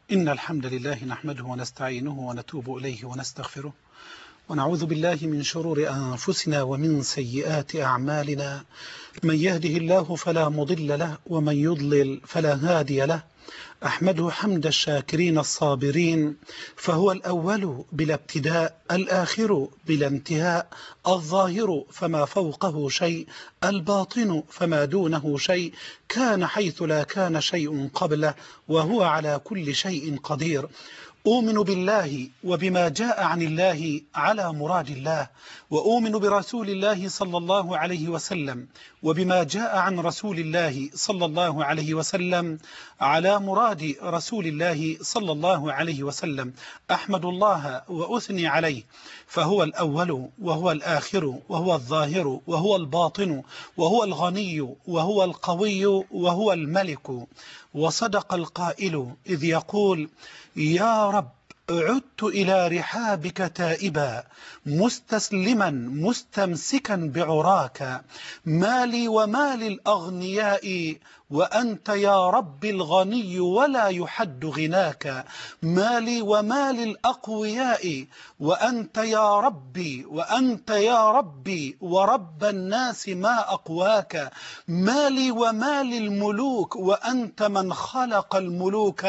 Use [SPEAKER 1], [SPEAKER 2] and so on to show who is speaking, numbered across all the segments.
[SPEAKER 1] إن الحمد لله نحمده ونستعينه ونتوب إليه ونستغفره ونعوذ بالله من شرور أنفسنا ومن سيئات أعمالنا. من يهده الله فلا مضل له ومن يضلل فلا هادي له. أحمده حمد الشاكرين الصابرين، فهو الأول بلا ابتداء، الآخر بلا انتهاء، الظاهر فما فوقه شيء، الباطن فما دونه شيء، كان حيث لا كان شيء قبله، وهو على كل شيء قدير. أؤمن بالله وبما جاء عن الله على مراد الله، وأؤمن برسول الله صلى الله عليه وسلم وبما جاء عن رسول الله صلى الله عليه وسلم على مراد رسول الله صلى الله عليه وسلم. أحمد الله وأثني عليه، فهو الأول وهو الآخر وهو الظاهر وهو الباطن وهو الغني وهو القوي وهو الملك. وصدق القائل إذ يقول: يا رب عدت إلى رحابك تائبا مستسلما مستمسكا بعراك، مالي ومال الأغنياء وأنت يا رب الغني ولا يحد غناك، مالي ومال الأقوياء وأنت يا ربي وأنت يا ربي ورب الناس ما أقواك، مالي ومال الملوك وأنت من خلق الملوك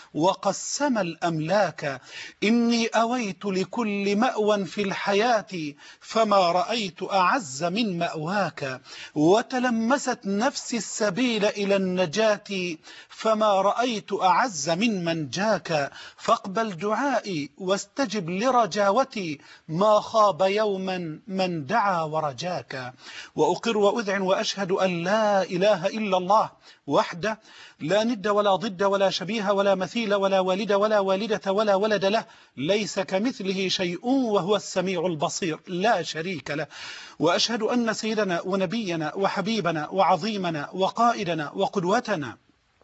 [SPEAKER 1] وقسم الأملاك. إني أويت لكل مأوى في الحياة فما رأيت أعز من مأواك، وتلمست نفسي السبيل إلى النجاة فما رأيت أعز من منجاك، فاقبل دعائي واستجب لرجاوتي ما خاب يوما من دعا ورجاك. وأقر وأذعن وأشهد أن لا إله إلا الله وحده لا ند ولا ضد ولا شبيه ولا مثيل ولا والد ولا والدة ولا ولد له، ليس كمثله شيء وهو السميع البصير، لا شريك له. وأشهد أن سيدنا ونبينا وحبيبنا وعظيمنا وقائدنا وقدوتنا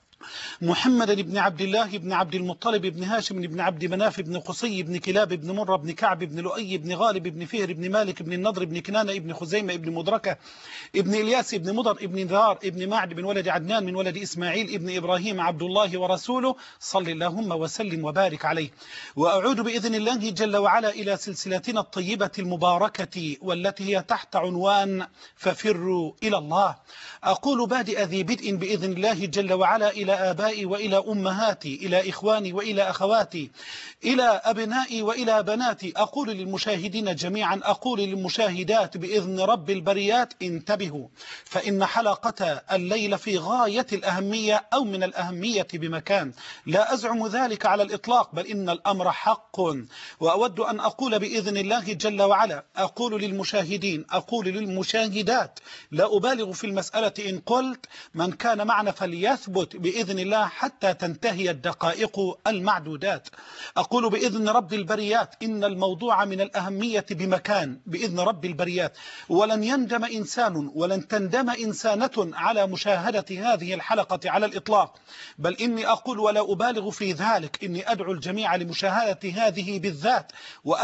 [SPEAKER 1] محمد بن عبد الله بن عبد المطلب بن هاشم بن عبد مناف بن قصي بن كلاب بن مرة بن كعب بن لؤي بن غالب بن فهر بن مالك بن النضر بن كنانة بن خزيمة بن مدركة ابن إلياس بن مضر ابن ذار ابن معد بن ولد عدنان من ولد إسماعيل ابن إبراهيم عبد الله ورسوله، صل اللهم وسلم وبارك عليه. وأعود بإذن الله جل وعلا إلى سلسلتنا الطيبة المباركة والتي هي تحت عنوان ففروا إلى الله. أقول بادئ ذي بدء بإذن الله جل وعلا إلى آبائي وإلى أمهاتي، إلى إخواني وإلى أخواتي، إلى أبنائي وإلى بناتي، أقول للمشاهدين جميعا، أقول للمشاهدات بإذن رب البريات: انتبهوا، فإن حلقة الليلة في غاية الأهمية أو من الأهمية بمكان، لا أزعم ذلك على الإطلاق، بل إن الأمر حق. وأود أن أقول بإذن الله جل وعلا، أقول للمشاهدين، أقول للمشاهدات، لا أبالغ في المسألة إن قلت من كان معنا فليثبت بإذن الله حتى تنتهي الدقائق المعدودات. أقول بإذن رب البريات إن الموضوع من الأهمية بمكان بإذن رب البريات، ولن يندم إنسان ولن تندم إنسانة على مشاهدة هذه الحلقة على الإطلاق، بل إني أقول ولا أبالغ في ذلك، إني أدعو الجميع لمشاهدة هذه بالذات،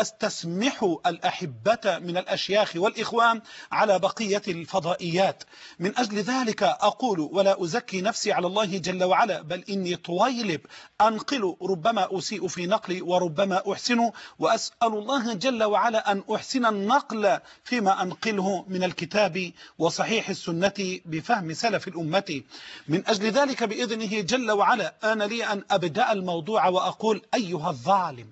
[SPEAKER 1] وأستسمح الأحبة من الأشياخ والإخوان على بقية الفضائيات. من أجل ذلك أقول ولا أزكي نفسي على الله جل وعلا، بل إني طويلب أنقل، ربما أسيء في نقلي وربما أحسن، وأسأل الله جل وعلا أن أحسن النقل فيما أنقله من الكتاب وصحيح السنة بفهم سلف الأمة. من أجل ذلك بإذنه جل وعلا أنا لي أن أبدأ الموضوع وأقول: أيها الظالم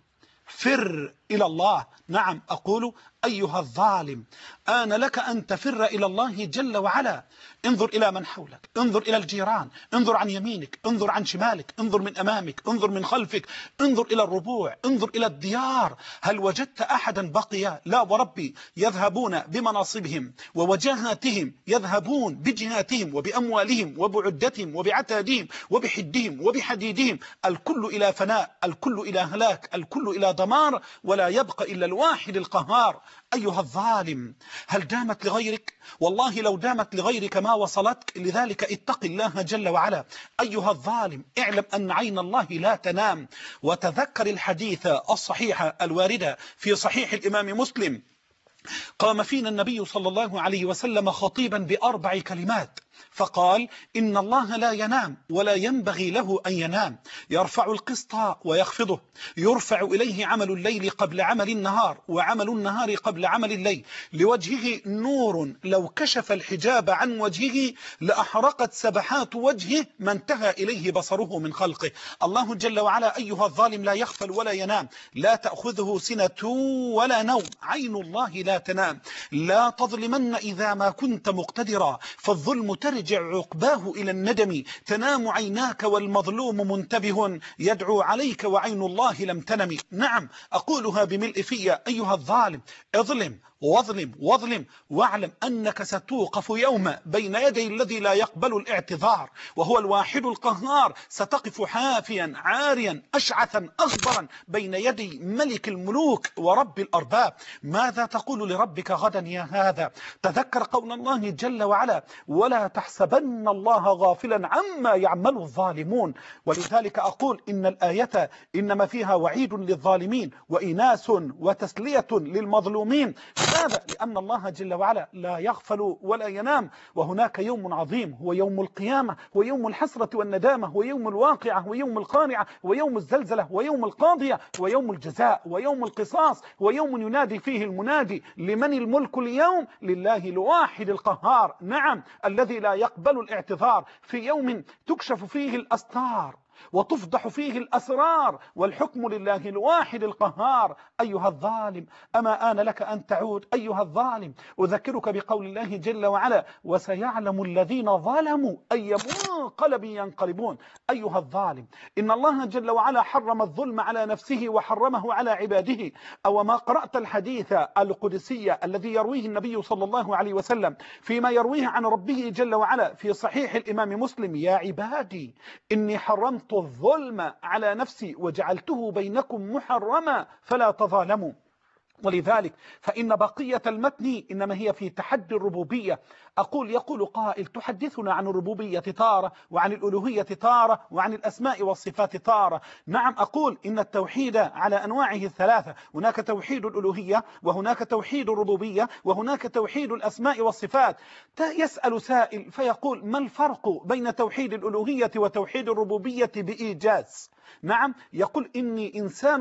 [SPEAKER 1] فر إلى الله. نعم، أقول: أيها الظالم آن لك أن تفر إلى الله جل وعلا. انظر إلى من حولك، انظر إلى الجيران، انظر عن يمينك، انظر عن شمالك، انظر من أمامك، انظر من خلفك، انظر إلى الربوع، انظر إلى الديار. هل وجدت أحدا بقي؟ لا وربي، يذهبون بمناصبهم ووجاهاتهم، يذهبون بجهاتهم وبأموالهم وبعدتهم وبعتادهم وبحدهم وبحديدهم، الكل إلى فناء، الكل إلى هلاك، الكل إلى دمار، ولا يبقى إلا الواحد القهار. أيها الظالم هل دامت لغيرك؟ والله لو دامت لغيرك ما وصلتك، لذلك اتق الله جل وعلا. أيها الظالم اعلم أن عين الله لا تنام، وتذكر الحديث الصحيح الواردة في صحيح الإمام مسلم. قام فينا النبي صلى الله عليه وسلم خطيبا بأربع كلمات، فقال إن الله لا ينام ولا ينبغي له أن ينام، يرفع القسط ويخفضه، يرفع إليه عمل الليل قبل عمل النهار وعمل النهار قبل عمل الليل، لوجهه نور لو كشف الحجاب عن وجهه لأحرقت سبحات وجهه ما انتهى إليه بصره من خلقه. الله جل وعلا أيها الظالم لا يغفل ولا ينام، لا تأخذه سنة ولا نوم، عين الله لا تنام. لا تظلمن إذا ما كنت مقتدرا، فالظلم ترجع عقباه إلى الندم، تنام عيناك والمظلوم منتبه يدعو عليك وعين الله لم تنم. نعم أقولها بملء في أيها الظالم، اظلم واظلم واظلم، واعلم أنك ستوقف يوما بين يدي الذي لا يقبل الاعتذار وهو الواحد القهار، ستقف حافيا عاريا أشعثا أغبرا بين يدي ملك الملوك ورب الأرباب. ماذا تقول لربك غدا يا هذا؟ تذكر قول الله جل وعلا ولا تحسبن الله غافلا عما يعمل الظالمون. ولذلك أقول إن الآية إنما فيها وعيد للظالمين وإناس وتسلية للمظلومين. لماذا؟ لأن الله جل وعلا لا يغفل ولا ينام، وهناك يوم عظيم هو يوم القيامة، ويوم الحسرة والندامة، ويوم الواقعة، ويوم القارعة، ويوم الزلزلة، ويوم القاضية، ويوم الجزاء، ويوم القصاص، ويوم ينادي فيه المنادي لمن الملك اليوم؟ لله الواحد القهار. نعم الذي لا يقبل الاعتذار، في يوم تكشف فيه الأستار وتفضح فيه الأسرار، والحكم لله الواحد القهار. أيها الظالم أما آن لك أن تعود؟ أيها الظالم أذكرك بقول الله جل وعلا وسيعلم الذين ظلموا أي منقلب ينقلبون. أيها الظالم إن الله جل وعلا حرم الظلم على نفسه وحرمه على عباده. أو ما قرأت الحديث القدسي الذي يرويه النبي صلى الله عليه وسلم فيما يرويه عن ربه جل وعلا في صحيح الإمام مسلم: يا عبادي إني حرمت الظلم على نفسي وجعلته بينكم محرما فلا تظالموا. ولذلك فإن بقية المتن إنما هي في تحدي الربوبية. يقول قائل تحدثنا عن الربوبية تارة وعن الألوهية تارة وعن الأسماء والصفات تارة. نعم أقول إن التوحيد على أنواعه الثلاثة، هناك توحيد الألوهية وهناك توحيد الربوبية وهناك توحيد الأسماء والصفات. يسأل سائل فيقول ما الفرق بين توحيد الألوهية وتوحيد الربوبية بإيجاز؟ نعم يقول إني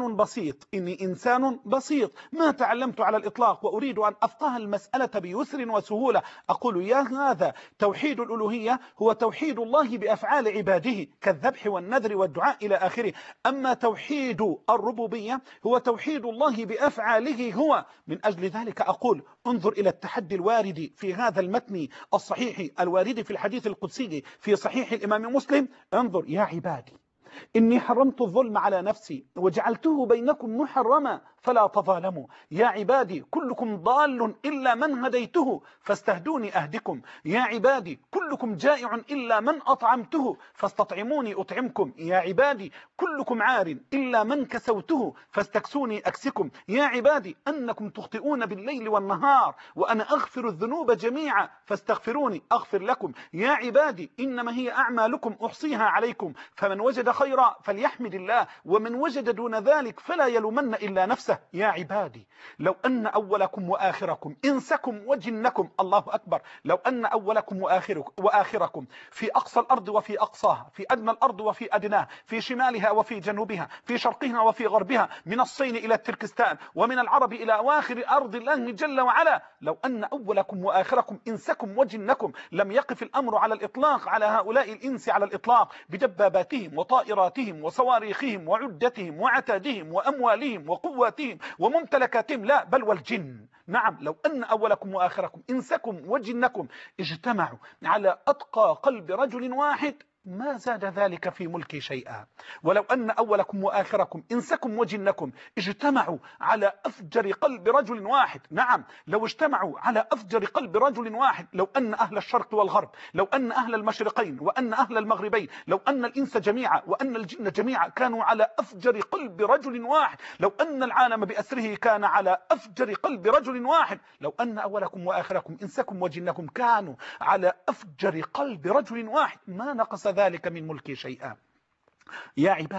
[SPEAKER 1] إنسان بسيط ما تعلمت على الإطلاق وأريد أن أفقه المسألة بيسر وسهولة. أقول يا هذا توحيد الألوهية هو توحيد الله بأفعال عباده كالذبح والنذر والدعاء إلى آخره. أما توحيد الربوبية هو توحيد الله بأفعاله هو. من أجل ذلك أقول انظر إلى التحدي الوارد في هذا المتن الصحيح الوارد في الحديث القدسي في صحيح الإمام مسلم: انظر يا عبادي إني حرمت الظلم على نفسي وجعلته بينكم محرما فلا تظالموا. يا عبادي كلكم ضال إلا من هديته فاستهدوني أهدكم. يا عبادي كلكم جائع إلا من أطعمته فاستطعموني أطعمكم. يا عبادي كلكم عار إلا من كسوته فاستكسوني أكسكم. يا عبادي أنكم تخطئون بالليل والنهار وأنا أغفر الذنوب جميعا فاستغفروني أغفر لكم. يا عبادي إنما هي أعمالكم أحصيها عليكم فمن وجد خيرا فليحمد الله ومن وجد دون ذلك فلا يلومن إلا نفسه. يا عبادي لو أن أولكم وآخركم إنسكم وجنكم، الله أكبر، لو أن أولكم وآخركم في أقصى الأرض وفي أقصاها، في أدنى الأرض وفي أدناها، في شمالها وفي جنوبها، في شرقها وفي غربها، من الصين إلى تركستان ومن العرب إلى أواخر أرض الله جل وعلا، لو أن أولكم وآخركم إنسكم وجنكم، لم يقف الأمر على الإطلاق على هؤلاء الإنس على الإطلاق بدباباتهم وطائراتهم وصواريخهم وعدتهم وعتادهم وأموالهم وقواتهم وممتلكاتهم، لا بل والجن. نعم لو أن أولكم وآخركم إنسكم وجنكم اجتمعوا على أتقى قلب رجل واحد ما زاد ذلك في ملكي شيئا. ولو أن أولكم وآخركم إنسكم وجنكم اجتمعوا على أفجر قلب رجل واحد، نعم لو اجتمعوا على أفجر قلب رجل واحد، لو أن أهل الشرق والغرب، لو أن أهل المشرقين وأن أهل المغربين، لو أن الإنس جميعا وأن الجن جميعا كانوا على أفجر قلب رجل واحد، لو أن العالم بأسره كان على أفجر قلب رجل واحد، لو أن أولكم وآخركم إنسكم وجنكم كانوا على أفجر قلب رجل واحد ما نقص ذلك من ملكي شيئا. يا عبادي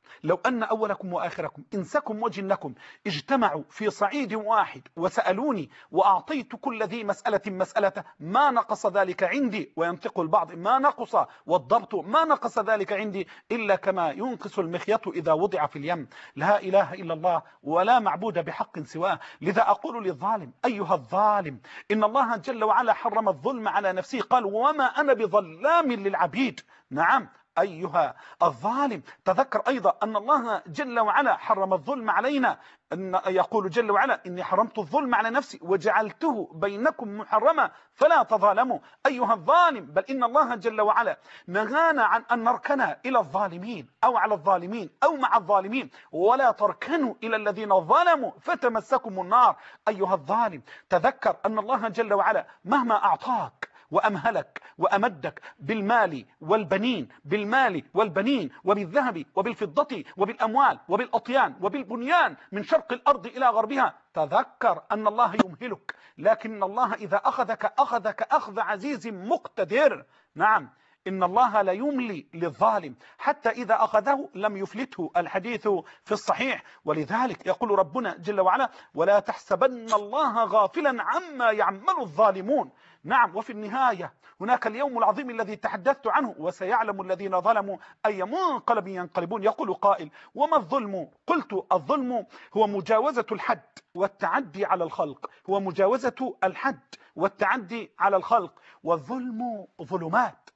[SPEAKER 1] لو أن أولكم وآخركم إنسكم وجنكم اجتمعوا في صعيد واحد وسألوني وأعطيت كل ذي مسألة مسألته ما نقص ذلك عندي. وينطق البعض ما نقص والضبط ما نقص ذلك عندي إلا كما ينقص المخيط إذا وضع في اليم. لا إله إلا الله ولا معبود بحق سواه. لذا أقول للظالم أيها الظالم إن الله جل وعلا حرم الظلم على نفسه، قال وما أنا بظلام للعبيد. نعم أيها الظالم تذكر أيضا أن الله جل وعلا حرم الظلم علينا، أن يقول جل وعلا إني حرمت الظلم على نفسي وجعلته بينكم محرما فلا تظالموا. أيها الظالم بل إن الله جل وعلا نهانا عن أن نركن إلى الظالمين أو على الظالمين أو مع الظالمين، ولا تركنوا إلى الذين ظلموا فتمسكم النار. أيها الظالم تذكر أن الله جل وعلا مهما أعطاك وأمهلك وأمدك بالمال والبنين، بالمال والبنين وبالذهب وبالفضة وبالأموال وبالأطيان وبالبنيان من شرق الأرض إلى غربها، تذكر أن الله يمهلك، لكن الله إذا أخذك أخذ عزيز مقتدر. نعم إن الله لا يملي للظالم حتى إذا أخذه لم يفلته، الحديث في الصحيح. ولذلك يقول ربنا جل وعلا ولا تحسبن الله غافلا عما يعمل الظالمون. نعم وفي النهاية هناك اليوم العظيم الذي تحدثت عنه وسيعلم الذين ظلموا أي منقلب ينقلبون. يقول قائل وما الظلم؟ قلت الظلم هو مجاوزة الحد والتعدي على الخلق، هو مجاوزة الحد والتعدي على الخلق، والظلم ظلمات.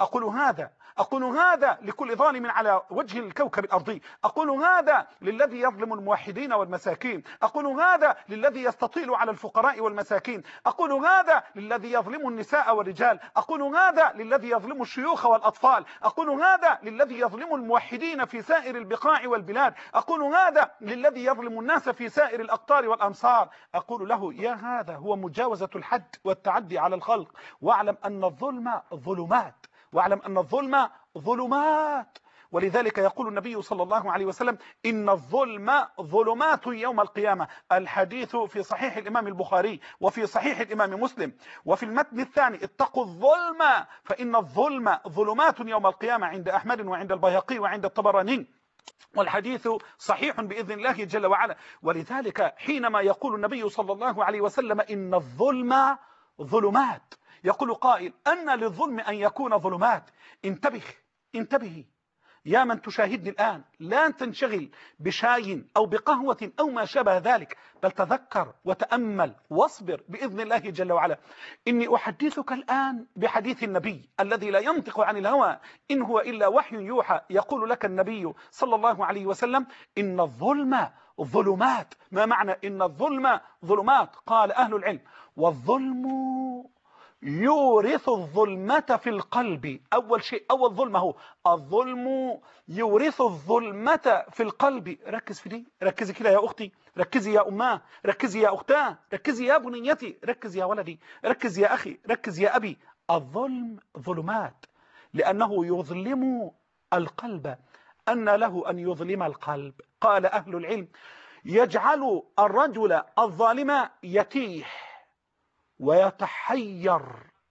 [SPEAKER 1] أقول هذا لكل ظالم على وجه الكوكب الأرضي، أقول هذا للذي يظلم الموحدين والمساكين، أقول هذا للذي يستطيل على الفقراء والمساكين، أقول هذا للذي يظلم النساء والرجال، أقول هذا للذي يظلم الشيوخ والأطفال، أقول هذا للذي يظلم الموحدين في سائر البقاع والبلاد، أقول هذا للذي يظلم الناس في سائر الأقطار والأمصار. أقول له يا هذا هو مجاوزة الحد والتعدي على الخلق، واعلم أن الظلم ظلمات، واعلم أن الظلم ظلمات. ولذلك يقول النبي صلى الله عليه وسلم إن الظلم ظلمات يوم القيامة، الحديث في صحيح الإمام البخاري وفي صحيح الإمام مسلم. وفي المتن الثاني اتقوا الظلم فإن الظلم ظلمات يوم القيامة عند أحمد وعند البيهقي وعند الطبراني، والحديث صحيح بإذن الله جل وعلا. ولذلك حينما يقول النبي صلى الله عليه وسلم إن الظلم ظلمات، يقول قائل أن للظلم أن يكون ظلمات. انتبهي يا من تشاهدني الآن، لا تنشغل بشاي أو بقهوة أو ما شابه ذلك، بل تذكر وتأمل واصبر بإذن الله جل وعلا. إني أحدثك الآن بحديث النبي الذي لا ينطق عن الهوى إن هو إلا وحي يوحى. يقول لك النبي صلى الله عليه وسلم إن الظلم ظلمات. ما معنى إن الظلم ظلمات؟ قال أهل العلم والظلم يورث الظلمة في القلب. أول شيء أول ظلمة هو الظلم يورث الظلمة في القلب. ركز في دي، ركزي كده يا أختي، ركزي يا أماه، ركزي يا أختاه، ركزي يا بنيتي، ركز يا ولدي، ركز يا أخي، ركز يا أبي. الظلم ظلمات لأنه يظلم القلب. أن له أن يظلم القلب؟ قال أهل العلم يجعل الرجل الظالم يتيح ويتحير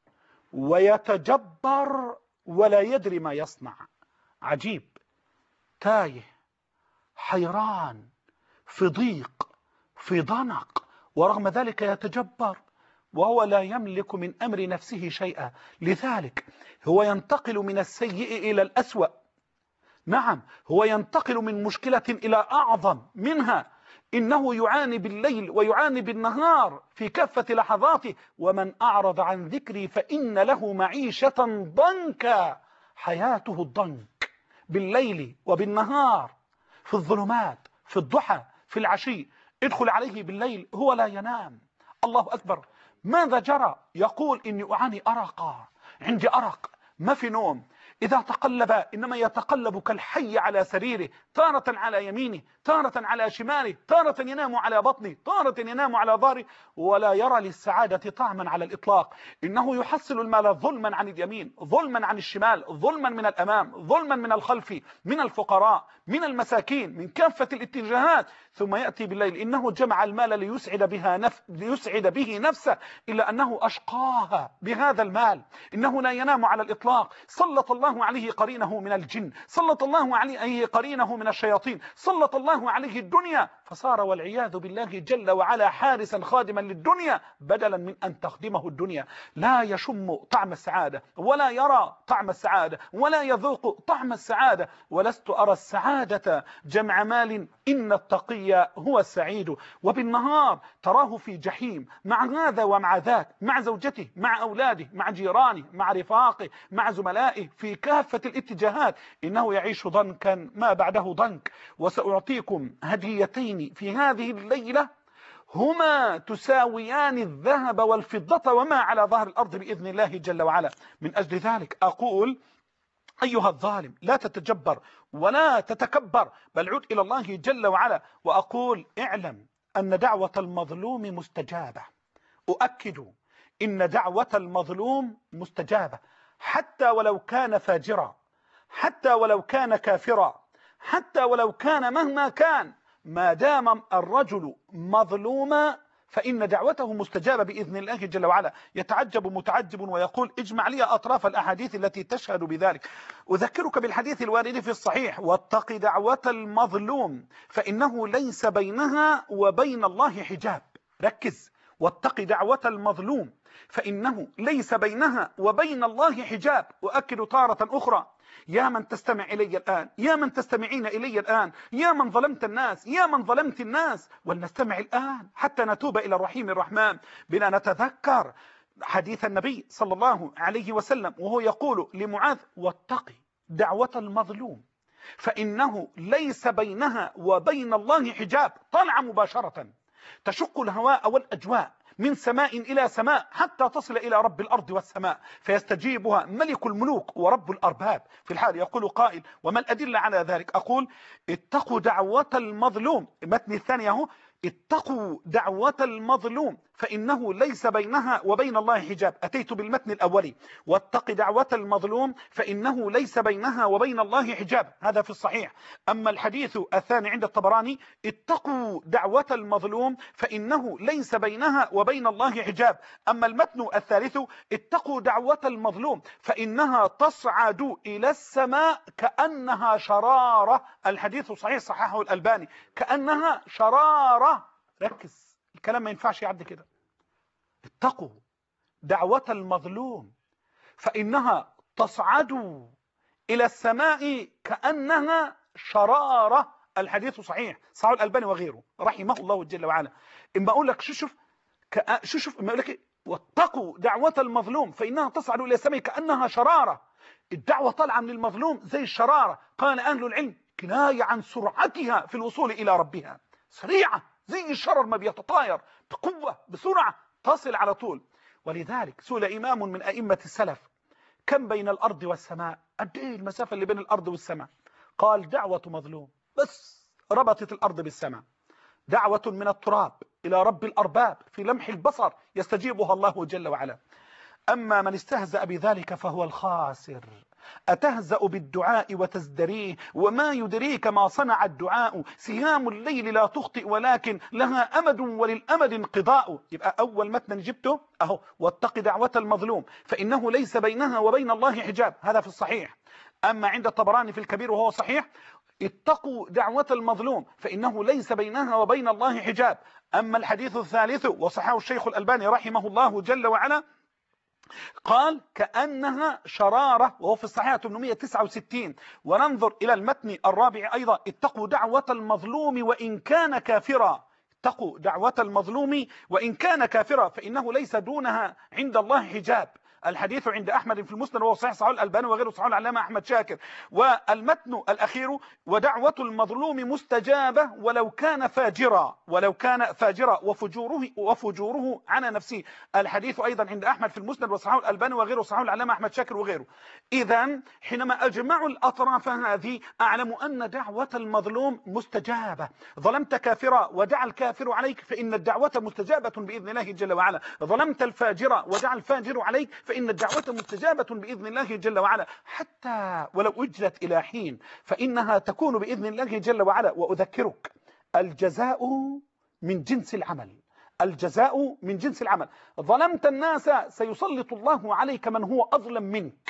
[SPEAKER 1] ويتجبر ولا يدري ما يصنع. عجيب، تايه، حيران، في ضيق، في ضنك، ورغم ذلك يتجبر وهو لا يملك من أمر نفسه شيئا. لذلك هو ينتقل من السيء إلى الأسوأ. نعم هو ينتقل من مشكلة إلى أعظم منها. إنه يعاني بالليل ويعاني بالنهار في كافة لحظاته. ومن أعرض عن ذكري فإن له معيشة ضنكا. حياته الضنك بالليل وبالنهار، في الظلمات، في الضحى، في العشي. ادخل عليه بالليل هو لا ينام. الله أكبر، ماذا جرى؟ يقول إني أعاني أرقا، عندي أرق، ما في نوم. إذا تقلب إنما يتقلب كالحي على سريره، تارة على يمينه، تارة على شماله، تارة ينام على بطنه، تارة ينام على ظهره، ولا يرى للسعادة طعما على الإطلاق. إنه يحصل المال ظلما عن اليمين، ظلما عن الشمال، ظلما من الأمام، ظلما من الخلف، من الفقراء، من المساكين، من كافة الاتجاهات. ثم يأتي بالليل إنه جمع المال ليسعد به نفسه، إلا أنه أشقاها بهذا المال. إنه لا ينام على الإطلاق. سلط الله الله عليه قرينه من الجن، سلط الله عليه قرينه من الشياطين، سلط الله عليه الدنيا، فصار والعياذ بالله جل وعلا حارسا خادما للدنيا بدلا من أن تخدمه الدنيا. لا يشم طعم السعادة ولا يرى طعم السعادة ولا يذوق طعم السعادة. ولست أرى السعادة جمع مال، إن التقي هو السعيد. وبالنهار تراه في جحيم مع هذا ومع ذاك، مع زوجته، مع أولاده، مع جيرانه، مع رفاقه، مع زملائه في كافة الاتجاهات. إنه يعيش ضنكا ما بعده ضنك. وسأعطيكم هديتين في هذه الليلة هما تساويان الذهب والفضة وما على ظهر الأرض بإذن الله جل وعلا. من أجل ذلك أقول أيها الظالم لا تتجبر ولا تتكبر، بل عد إلى الله جل وعلا. وأقول اعلم أن دعوة المظلوم مستجابة. أؤكد إن دعوة المظلوم مستجابة، حتى ولو كان فاجرا، حتى ولو كان كافرا، حتى ولو كان مهما كان، ما دام الرجل مظلوما فإن دعوته مستجابة بإذن الله جل وعلا. يتعجب متعجب ويقول اجمع لي أطراف الأحاديث التي تشهد بذلك. أذكرك بالحديث الوارد في الصحيح: واتق دعوة المظلوم فإنه ليس بينها وبين الله حجاب. ركز، واتق دعوة المظلوم فإنه ليس بينها وبين الله حجاب. وأكد تارة أخرى: يا من تستمع إلي الآن، يا من تستمعين إلي الآن، يا من ظلمت الناس، يا من ظلمت الناس، ولنستمع الآن حتى نتوب إلى الرحيم الرحمن بنا نتذكر حديث النبي صلى الله عليه وسلم وهو يقول لمعاذ: واتقي دعوة المظلوم فإنه ليس بينها وبين الله حجاب. طلع مباشرة تشق الهواء والأجواء من سماء إلى سماء حتى تصل إلى رب الأرض والسماء، فيستجيبها ملك الملوك ورب الأرباب. في الحال يقول قائل: وما الأدلة على ذلك؟ أقول: اتقوا دعوة المظلوم. المتن الثاني هو: اتقوا دعوة المظلوم فإنه ليس بينها وبين الله حجاب. أتيت بالمتن الأولي: واتق دعوة المظلوم فإنه ليس بينها وبين الله حجاب، هذا في الصحيح. أما الحديث الثاني عند الطبراني: اتقوا دعوة المظلوم فإنه ليس بينها وبين الله حجاب. أما المتن الثالث: اتقوا دعوة المظلوم فإنها تصعد إلى السماء كأنها شرارة. الحديث صحيح، صححه الألباني، كأنها شرارة. ركز، الكلام ما ينفعش يعدي كده. اتقوا دعوة المظلوم فإنها تصعد إلى السماء كأنها شرارة. الحديث صحيح، صححه الألباني وغيره رحمه الله جل وعلا. إما أقول لك شوف إما أقول لك واتقوا دعوة المظلوم فإنها تصعد إلى السماء كأنها شرارة. الدعوة طالعة من المظلوم زي الشرارة. قال أهل العلم: كناية عن سرعتها في الوصول إلى ربها، سريعة زي الشرر ما بيتطاير بقوة بسرعة تصل على طول. ولذلك سئل إمام من أئمة السلف: كم بين الأرض والسماء؟ قد إيه المسافة اللي بين الأرض والسماء؟ قال: دعوة مظلوم بس ربطت الأرض بالسماء. دعوة من التراب إلى رب الأرباب في لمح البصر يستجيبها الله جل وعلا. أما من استهزأ بذلك فهو الخاسر. أتهزأ بالدعاء وتزدريه وما يدريك ما صنع الدعاء. سهام الليل لا تخطئ ولكن لها أمد وللأمد انقضاء. يبقى أول متن جبته أهو: واتق دعوة المظلوم فإنه ليس بينها وبين الله حجاب، هذا في الصحيح. أما عند الطبراني في الكبير وهو صحيح: اتقوا دعوة المظلوم فإنه ليس بينها وبين الله حجاب. أما الحديث الثالث وصححه الشيخ الألباني رحمه الله جل وعلا: قال: كأنها شرارة، وهو في الصحيح 869. وننظر إلى المتن الرابع أيضا: اتقوا دعوة المظلوم وإن كان كافرا. اتقوا دعوة المظلوم وإن كان كافرا فإنه ليس دونها عند الله حجاب. الحديث عند أحمد في المسند وهو صحيح، صحيح الألباني وغيره، صحيح العلامة أحمد شاكر. والمتن الأخير: ودعوة المظلوم مستجابة ولو كان فاجرا، ولو كان فاجرا وفجوره على نفسه. الحديث أيضا عند أحمد في المسند وصحيح الألباني وغيره، صحيح العلامة أحمد شاكر وغيره. إذن حينما أجمع الأطراف هذه أعلم أن دعوة المظلوم مستجابة. ظلمت كافرا ودعا الكافر عليك فإن الدعوة مستجابة بإذن الله جل وعلا. ظلمت الفاجر ودعا الفاجر عليك فإن الدعوة مستجابة بإذن الله جل وعلا، حتى ولو أجلت إلى حين فإنها تكون بإذن الله جل وعلا. وأذكرك: الجزاء من جنس العمل، الجزاء من جنس العمل. ظلمت الناس سيسلط الله عليك من هو أظلم منك،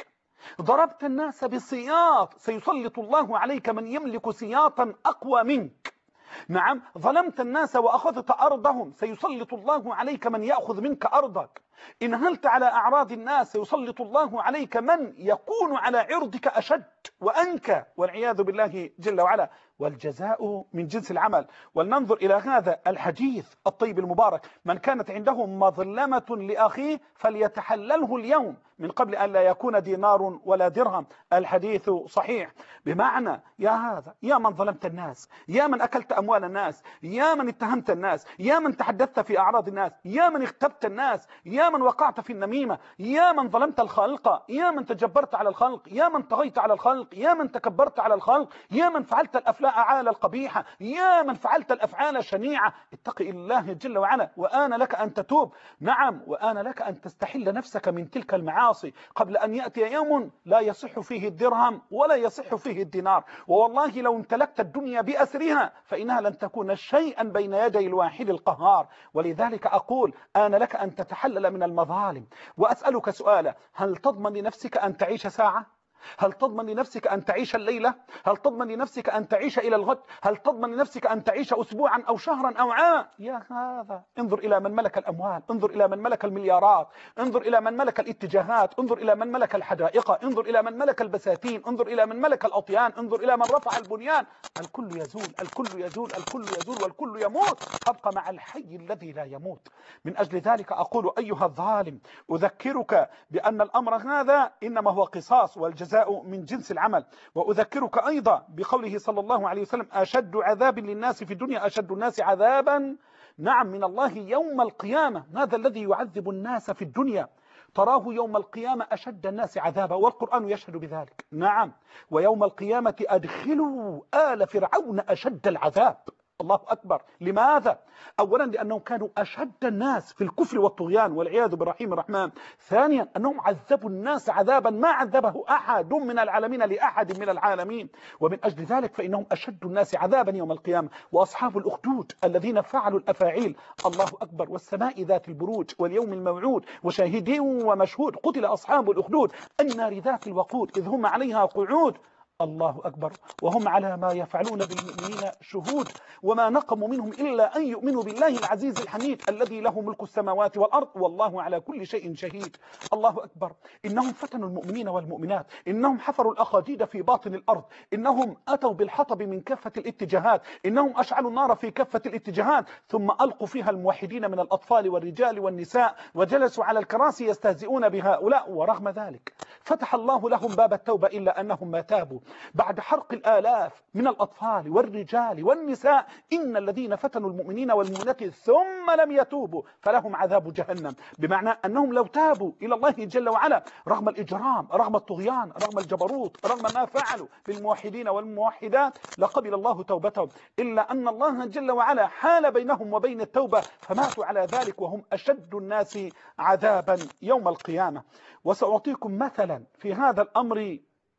[SPEAKER 1] ضربت الناس بسياط سيسلط الله عليك من يملك سياطا أقوى منك. نعم، ظلمت الناس وأخذت أرضهم سيسلط الله عليك من يأخذ منك أرضك. انهلت على أعراض الناس سيسلط الله عليك من يكون على عرضك أشد وأنكى والعياذ بالله جل وعلا. والجزاء من جنس العمل. ولننظر إلى هذا الحديث الطيب المبارك: من كانت عنده مظلمة لأخيه فليتحلله اليوم من قبل أن لا يكون دينار ولا درهم. الحديث صحيح. بمعنى يا هذا، يا من ظلمت الناس، يا من أكلت أموال الناس، يا من اتهمت الناس، يا من تحدثت في أعراض الناس، يا من اغتبت الناس، يا من وقعت في النميمة، يا من ظلمت الخلق، يا من تجبرت على الخلق، يا من طغيت على الخلق، يا من تكبرت على الخلق، يا من فعلت الأفعال القبيحة، يا من فعلت الأفعال الشنيعة. اتق الله جل وعلا، وآن لك أن تتوب. نعم، وآن لك أن تستحل نفسك من تلك المعاصي قبل أن يأتي يوم لا يصح فيه الدرهم ولا يصح فيه الدينار. ووالله لو امتلكت الدنيا بأسرها فإنها لن تكون شيئا بين يدي الواحد القهار. ولذلك أقول آن لك أن تتحلل من المظالم. وأسألك سؤالا: هل تضمن لنفسك أن تعيش ساعة؟ هل تضمن لنفسك أن تعيش الليلة؟ هل تضمن لنفسك أن تعيش إلى الغد؟ هل تضمن لنفسك أن تعيش أسبوعا أو شهرا أو عام؟ يا هذا، انظر إلى من ملك الأموال، انظر إلى من ملك المليارات، انظر إلى من ملك الاتجاهات، انظر إلى من ملك الحدائق، انظر إلى من ملك البساتين، انظر إلى من ملك الأطيان، انظر إلى من رفع البنيان. الكل يزول، الكل يزول، الكل يزول، والكل يموت. أبقى مع الحي الذي لا يموت. من أجل ذلك أقول أيها الظالم، أذكرك بأن الأمر هذا إنما هو قصاص، والجزاء من جنس العمل. وأذكرك أيضا بقوله صلى الله عليه وسلم: أشد عذاب للناس في الدنيا أشد الناس عذابا نعم من الله يوم القيامة. هذا الذي يعذب الناس في الدنيا تراه يوم القيامة أشد الناس عذابا، والقرآن يشهد بذلك. نعم، ويوم القيامة أدخلوا آل فرعون أشد العذاب. الله أكبر. لماذا؟ أولا لأنهم كانوا أشد الناس في الكفر والطغيان والعياذ بالرحيم الرحمن. ثانيا أنهم عذبوا الناس عذابا ما عذبه أحد من العالمين لأحد من العالمين. ومن أجل ذلك فإنهم أشد الناس عذابا يوم القيامة. وأصحاب الأخدود الذين فعلوا الأفاعيل، الله أكبر، والسماء ذات البروج واليوم الموعود وشاهد ومشهود، قتل أصحاب الأخدود النار ذات الوقود إذ هم عليها قعود. الله أكبر. وهم على ما يفعلون بالمؤمنين شهود. وما نقموا منهم إلا أن يؤمنوا بالله العزيز الحميد الذي له ملك السماوات والأرض والله على كل شيء شهيد. الله أكبر. إنهم فتنوا المؤمنين والمؤمنات، إنهم حفروا الأخاديد في باطن الأرض، إنهم أتوا بالحطب من كافة الاتجاهات، إنهم أشعلوا النار في كافة الاتجاهات، ثم ألقوا فيها الموحدين من الأطفال والرجال والنساء وجلسوا على الكراسي يستهزئون بهؤلاء. ورغم ذلك فتح الله لهم باب التوبة إلا أنهم ما تابوا بعد حرق الآلاف من الأطفال والرجال والنساء. إن الذين فتنوا المؤمنين والمؤمنات ثم لم يتوبوا فلهم عذاب جهنم. بمعنى أنهم لو تابوا إلى الله جل وعلا رغم الإجرام، رغم الطغيان، رغم الجبروت، رغم ما فعلوا بالموحدين والموحدات لقبل الله توبتهم. إلا أن الله جل وعلا حال بينهم وبين التوبة فماتوا على ذلك وهم أشد الناس عذابا يوم القيامة. وسأعطيكم مثلا في هذا الأمر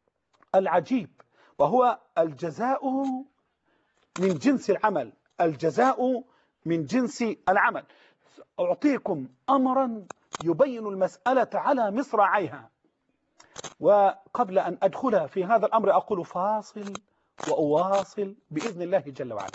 [SPEAKER 1] العجيب، وهو الجزاء من جنس العمل. الجزاء من جنس العمل. أعطيكم أمرا يبين المسألة على مصراعيها. وقبل أن أدخل في هذا الأمر أقول فاصل وأواصل بإذن الله جل وعلا.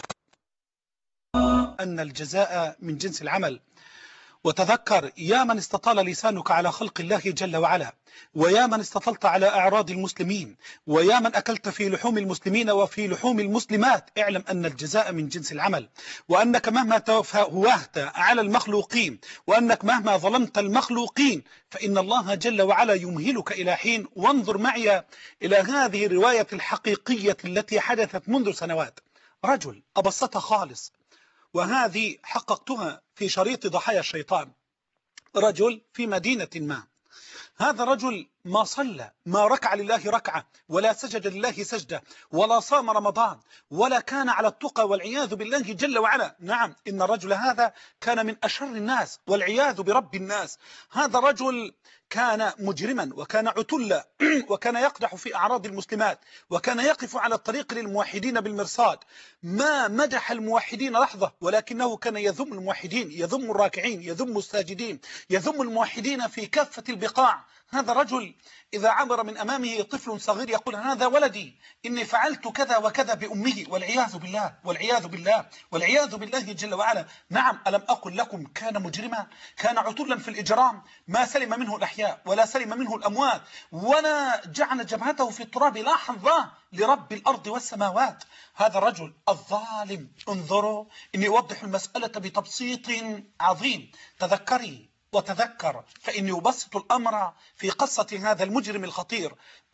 [SPEAKER 1] أن الجزاء من جنس العمل. وتذكر يا من استطال لسانك على خلق الله جل وعلا، ويا من استطلت على أعراض المسلمين، ويا من أكلت في لحوم المسلمين وفي لحوم المسلمات، اعلم أن الجزاء من جنس العمل، وأنك مهما تفوهت على المخلوقين، وأنك مهما ظلمت المخلوقين، فإن الله جل وعلا يمهلك إلى حين. وانظر معي إلى هذه الرواية الحقيقية التي حدثت منذ سنوات. رجل أبسطها خالص، وهذه حققتها في شريط ضحايا الشيطان. رجل في مدينة ما، هذا الرجل ما صلى، ما ركع لله ركعة، ولا سجد لله سجدة، ولا صام رمضان، ولا كان على التقى والعياذ بالله جل وعلا. نعم، إن الرجل هذا كان من أشر الناس والعياذ برب الناس. هذا الرجل كان مجرما وكان عتلا وكان يقدح في أعراض المسلمات، وكان يقف على الطريق للموحدين بالمرصاد. ما مدح الموحدين لحظة، ولكنه كان يذم الموحدين، يذم الراكعين، يذم الساجدين، يذم الموحدين في كافة البقاع. هذا رجل إذا عبر من أمامه طفل صغير يقول هذا ولدي إني فعلت كذا وكذا بأمه، والعياذ بالله والعياذ بالله والعياذ بالله جل وعلا. نعم، ألم أقل لكم كان مجرما، كان عتلا في الإجرام، ما سلم منه الأحياء ولا سلم منه الأموات، ولا جعل جبهته في التراب لحظة لرب الأرض والسماوات. هذا الرجل الظالم. انظروا، إني أوضح المسألة بتبسيط عظيم. تذكري وتذكر، فإني أبسط الأمر في قصة هذا المجرم الخطير.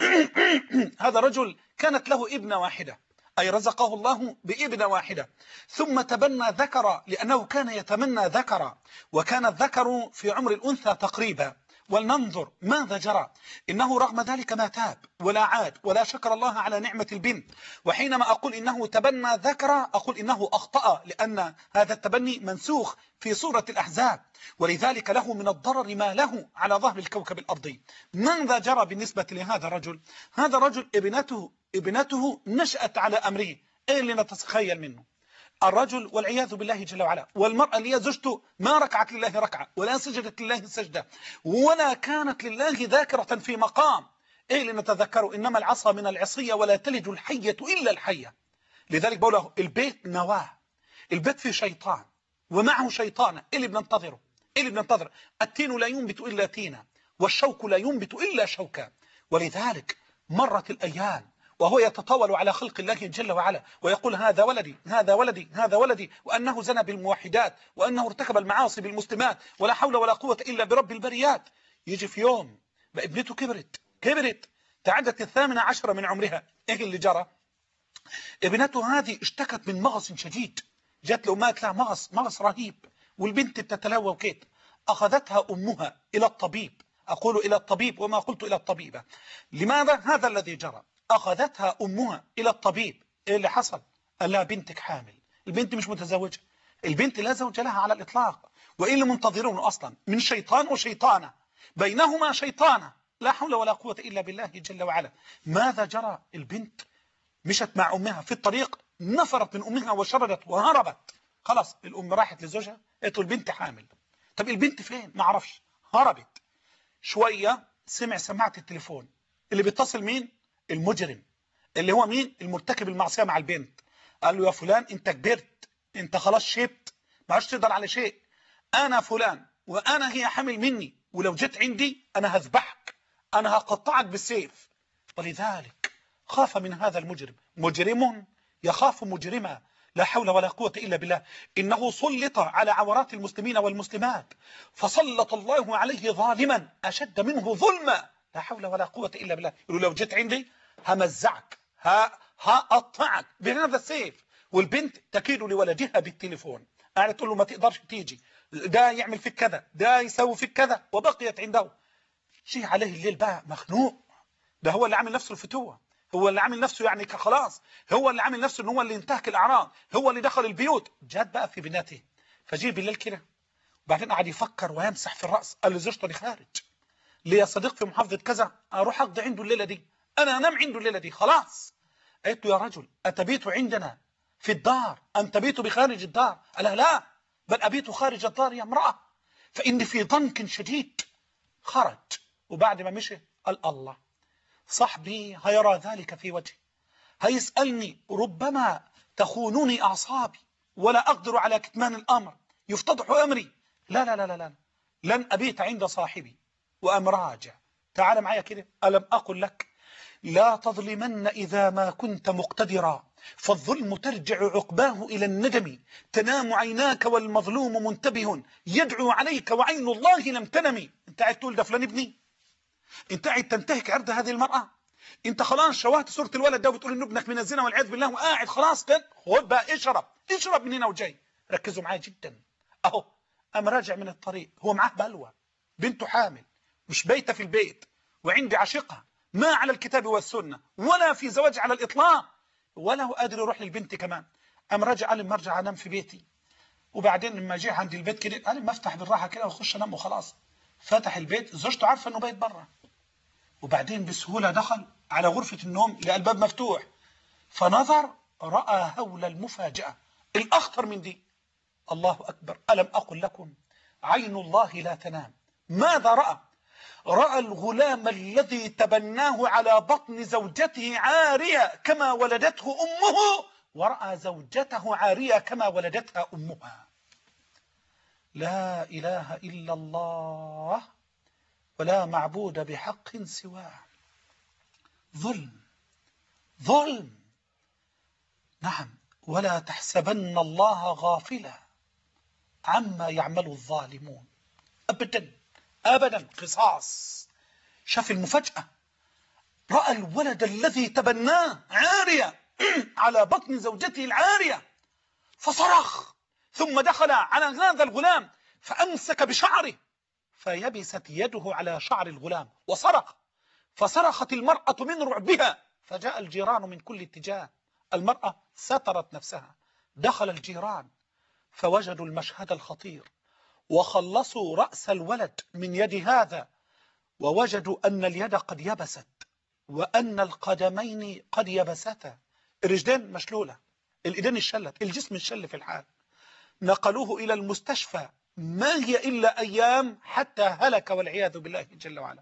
[SPEAKER 1] هذا رجل كانت له ابنة واحدة، أي رزقه الله بابنة واحدة، ثم تبنى ذكر لأنه كان يتمنى ذكر، وكان الذكر في عمر الأنثى تقريبا. ولننظر ماذا جرى. إنه رغم ذلك ما تاب ولا عاد ولا شكر الله على نعمة البنت. وحينما أقول إنه تبنى ذكر أقول إنه أخطأ، لأن هذا التبني منسوخ في سورة الأحزاب، ولذلك له من الضرر ما له على ظهر الكوكب الأرضي. ماذا جرى بالنسبة لهذا الرجل؟ هذا الرجل ابنته نشأت على أمره. إيه اللي نتخيل منه؟ الرجل والعياذ بالله جل وعلا، والمرأة اللي هي زوجته ما ركعت لله ركعة ولا سجدت لله سجدة ولا كانت لله ذاكرة في مقام. إيه اللي نتذكره؟ إنما العصا من العصية ولا تلج الحية إلا الحية. لذلك بقوله البيت نواه، البيت فيه شيطان ومعه شيطان. إيه اللي بننتظره؟ إيه اللي بننتظر؟ التين لا ينبت إلا تينا والشوك لا ينبت إلا شوكا. ولذلك مرت الأيام وهو يتطاول على خلق الله جل وعلا ويقول هذا ولدي هذا ولدي هذا ولدي، وأنه زنى بالموحدات وأنه ارتكب المعاصي بالمسلمات ولا حول ولا قوة إلا برب البريات. يجي في يوم بقى ابنته كبرت تعدت 18 من عمرها. إيه اللي جرى؟ ابنته هذه اشتكت من مغص شديد، جات لأمها لها مغص رهيب، والبنت بتتلوى وكيت. أخذتها أمها إلى الطبيب، أقول إلى الطبيب وما قلت إلى الطبيبة. لماذا؟ هذا الذي جرى. أخذتها أمها إلى الطبيب. إيه اللي حصل؟ قال لها بنتك حامل. البنت مش متزوجة، البنت لا زوج لها على الإطلاق. وإيه اللي منتظرونه أصلا؟ من شيطان وشيطانة، بينهما شيطانة، لا حول ولا قوة إلا بالله جل وعلا. ماذا جرى؟ البنت مشت مع أمها في الطريق، نفرت من أمها وشردت وهربت. خلاص الأم راحت لزوجها قالت له البنت حامل. طب البنت فين؟ ما عرفش، هربت. شوية سمع سماعة التليفون. اللي بيتصل مين؟ المجرم، اللي هو مين؟ المرتكب المعصية مع البنت. قال له يا فلان انت كبرت، انت خلاص شبت، ما عادش تقدر على شيء. انا فلان وانا هي حامل مني، ولو جيت عندي انا هذبحك، انا هقطعك بالسيف. ولذلك خاف من هذا المجرم. مجرم يخاف مجرما، لا حول ولا قوة إلا بالله. إنه سلط على عورات المسلمين والمسلمات، فسلط الله عليه ظالما أشد منه ظلما، لا حول ولا قوة إلا بالله. يقول لو جيت عندي همزعك، هقطعك بهذا السيف. والبنت تكيد لولدها بالتليفون، قاعدة تقول له ما تقدرش تيجي، ده يعمل فيك كذا، ده يسوي فيك كذا، وبقيت عنده. شيء عليه الليل بقى مخنوق، ده هو اللي عامل نفسه الفتوة، هو اللي عامل نفسه يعني خلاص، هو اللي عامل نفسه ان هو اللي انتهك الاعراض، هو اللي دخل البيوت. جات بقى في بناته، فجيه بالليل كده وبعدين قعد يفكر ويمسح في الراس. قال لزوجته انا خارج ليا صديق في محافظه كذا، اروح اقضي عنده الليله دي، انا انام عنده الليله دي خلاص. قالت له يا رجل اتبيت عندنا في الدار ام تبيت بخارج الدار؟ قال لا، بل ابيت خارج الدار يا امراه، فاني في ضنك شديد. خرج، وبعد ما مشي قال الله صاحبي هيرى ذلك في وجهي، هيسألني، ربما تخونني أعصابي ولا أقدر على كتمان الأمر، يفتضح أمري. لا لا لا لا لا، لن أبيت عند صاحبي وأم راجع. تعال معايا كده، ألم أقل لك لا تظلمن إذا ما كنت مقتدرا، فالظلم ترجع عقباه إلى الندم، تنام عيناك والمظلوم منتبه، يدعو عليك وعين الله لم تنم. انت قاعد تقول ده فلان ابني، انت قاعد تنتهك عرض هذه المرأة، انت خلاص شوهت صورة الولد ده وبتقول ان ابنك من الزنا والعياذ بالله، وقاعد خلاص كده. خد بقى اشرب من هنا وجاي. ركزوا معايا جدا. اهو قام راجع من الطريق، هو معاه بلوى، بنته حامل، مش بايته في البيت، وعندي عشيقها، ما على الكتاب والسنة ولا في زواج على الإطلاق، ولا هو قادر يروح للبنت كمان. قام راجع قال لما ارجع انام في بيتي. وبعدين لما جه عند البيت كده قال ما افتح بالراحه كده واخش انام وخلاص. فتح البيت، زوجته عارفه انه بايت بره، وبعدين بسهولة دخل على غرفة النوم لقى الباب مفتوح، فنظر رأى هول المفاجأة الأخطر من دي. الله أكبر، ألم أقل لكم عين الله لا تنام. ماذا رأى؟ رأى الغلام الذي تبناه على بطن زوجته عارية كما ولدته أمه، ورأى زوجته عارية كما ولدتها أمها. لا إله إلا الله ولا معبود بحق سواه. ظلم، ظلم. نعم، ولا تحسبن الله غافلا عما يعمل الظالمون. أبدا أبدا، قصاص. شاف المفاجأة، رأى الولد الذي تبناه عارية على بطن زوجته العارية، فصرخ، ثم دخل على هذا الغلام فأمسك بشعره، فيبست يده على شعر الغلام وصرخ، فصرخت المرأة من رعبها، فجاء الجيران من كل اتجاه. المرأة سترت نفسها، دخل الجيران فوجدوا المشهد الخطير، وخلصوا رأس الولد من يد هذا، ووجدوا أن اليد قد يبست، وأن القدمين قد يبستا، الرجلين مشلولة، الإيدين الشلت، الجسم الشل في الحال. نقلوه إلى المستشفى، ما هي إلا أيام حتى هلك والعياذ بالله جل وعلا.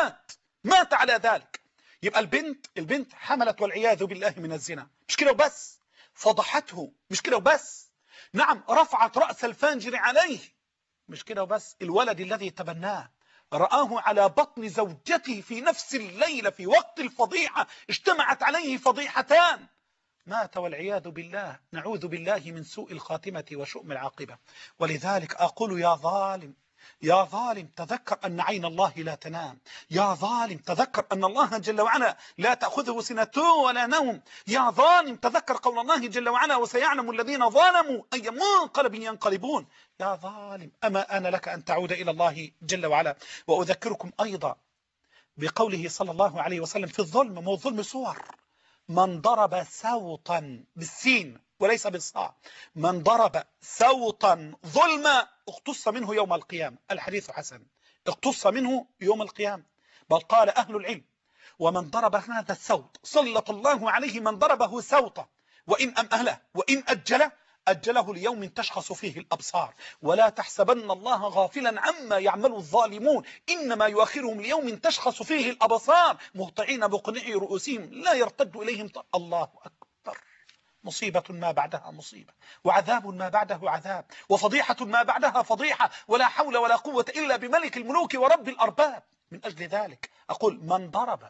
[SPEAKER 1] مات على ذلك. يبقى البنت حملت والعياذ بالله من الزنا، مش كده وبس، فضحته، مش كده وبس، نعم، رفعت رأس الفانجر عليه، مش كده وبس، الولد الذي تبناه رآه على بطن زوجته في نفس الليلة، في وقت الفضيحة، اجتمعت عليه فضيحتان، مات والعياذ بالله. نعوذ بالله من سوء الخاتمة وشؤم العاقبة. ولذلك أقول يا ظالم، يا ظالم، تذكر أن عين الله لا تنام، يا ظالم تذكر أن الله جل وعلا لا تأخذه سنة ولا نوم، يا ظالم تذكر قول الله جل وعلا وسيعلم الذين ظلموا أي منقلب ينقلبون. يا ظالم، أما أنا لك أن تعود إلى الله جل وعلا. وأذكركم أيضا بقوله صلى الله عليه وسلم في الظلم، مو الظلم صور، من ضرب سوطا بالسين وليس بالصاء، من ضرب سوطا ظلما اقتص منه يوم القيامة. الحديث حسن، اقتص منه يوم القيامة. بل قال أهل العلم ومن ضرب هذا السوط سلط الله عليه من ضربه سوطا، وإن أمهله وإن أجله ليوم تشخص فيه الأبصار. ولا تحسبن الله غافلا عما يعمل الظالمون، إنما يؤخرهم ليوم تشخص فيه الأبصار مهطعين مقنعي رؤوسهم لا يرتد إليهم الله أكبر. مصيبة ما بعدها مصيبة، وعذاب ما بعده عذاب، وفضيحة ما بعدها فضيحة، ولا حول ولا قوة إلا بملك الملوك ورب الأرباب. من أجل ذلك أقول من ضرب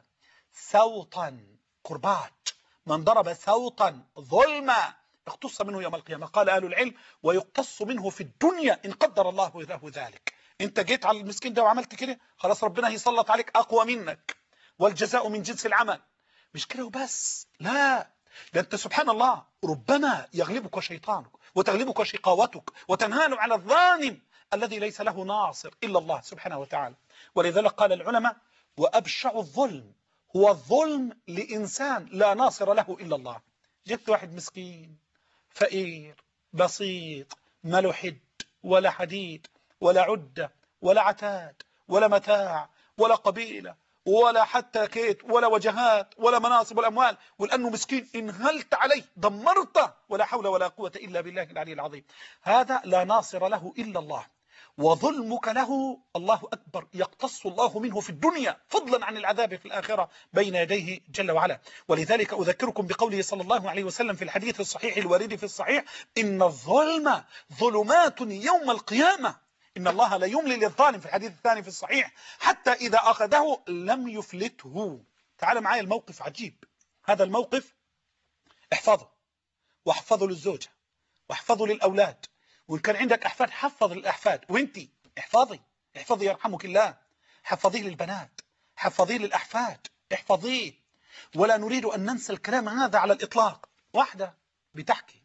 [SPEAKER 1] سوطا كرباج، من ضرب سوطا ظلما اقتص منه يوم القيامة. قال أهل العلم ويقتص منه في الدنيا إن قدر الله له ذلك. انت جيت على المسكين ده وعملت كده، خلاص ربنا هيسلط عليك أقوى منك، والجزاء من جنس العمل. مش كده وبس، لا، ده انت سبحان الله ربما يغلبك شيطانك وتغلبك شقاوتك وتنهال على الظالم الذي ليس له ناصر إلا الله سبحانه وتعالى. ولذلك قال العلماء وأبشع الظلم هو الظلم لإنسان لا ناصر له إلا الله. جبت واحد مسكين فقير بسيط، ما له حد ولا حديد ولا عدة ولا عتاد ولا متاع ولا قبيلة ولا حتى كيت ولا وجهات ولا مناصب ولا أموال، ولأنه مسكين انهلت عليه دمرته، ولا حول ولا قوة إلا بالله العلي العظيم. هذا لا ناصر له إلا الله، وظلمك له الله أكبر يقتص الله منه في الدنيا فضلا عن العذاب في الآخرة بين يديه جل وعلا. ولذلك أذكركم بقوله صلى الله عليه وسلم في الحديث الصحيح الوارد في الصحيح إن الظلم ظلمات يوم القيامة، إن الله لا يملي للظالم في الحديث الثاني في الصحيح حتى إذا أخذه لم يفلته. تعال معايا الموقف عجيب، هذا الموقف احفظه، واحفظه للزوجة، واحفظه للأولاد، وإن كان عندك أحفاد حفظ للأحفاد، وإنتي احفظي يرحمك الله، حفظيه للبنات، حفظيه للأحفاد، احفظيه. ولا نريد أن ننسى الكلام هذا على الإطلاق. واحدة بتحكي،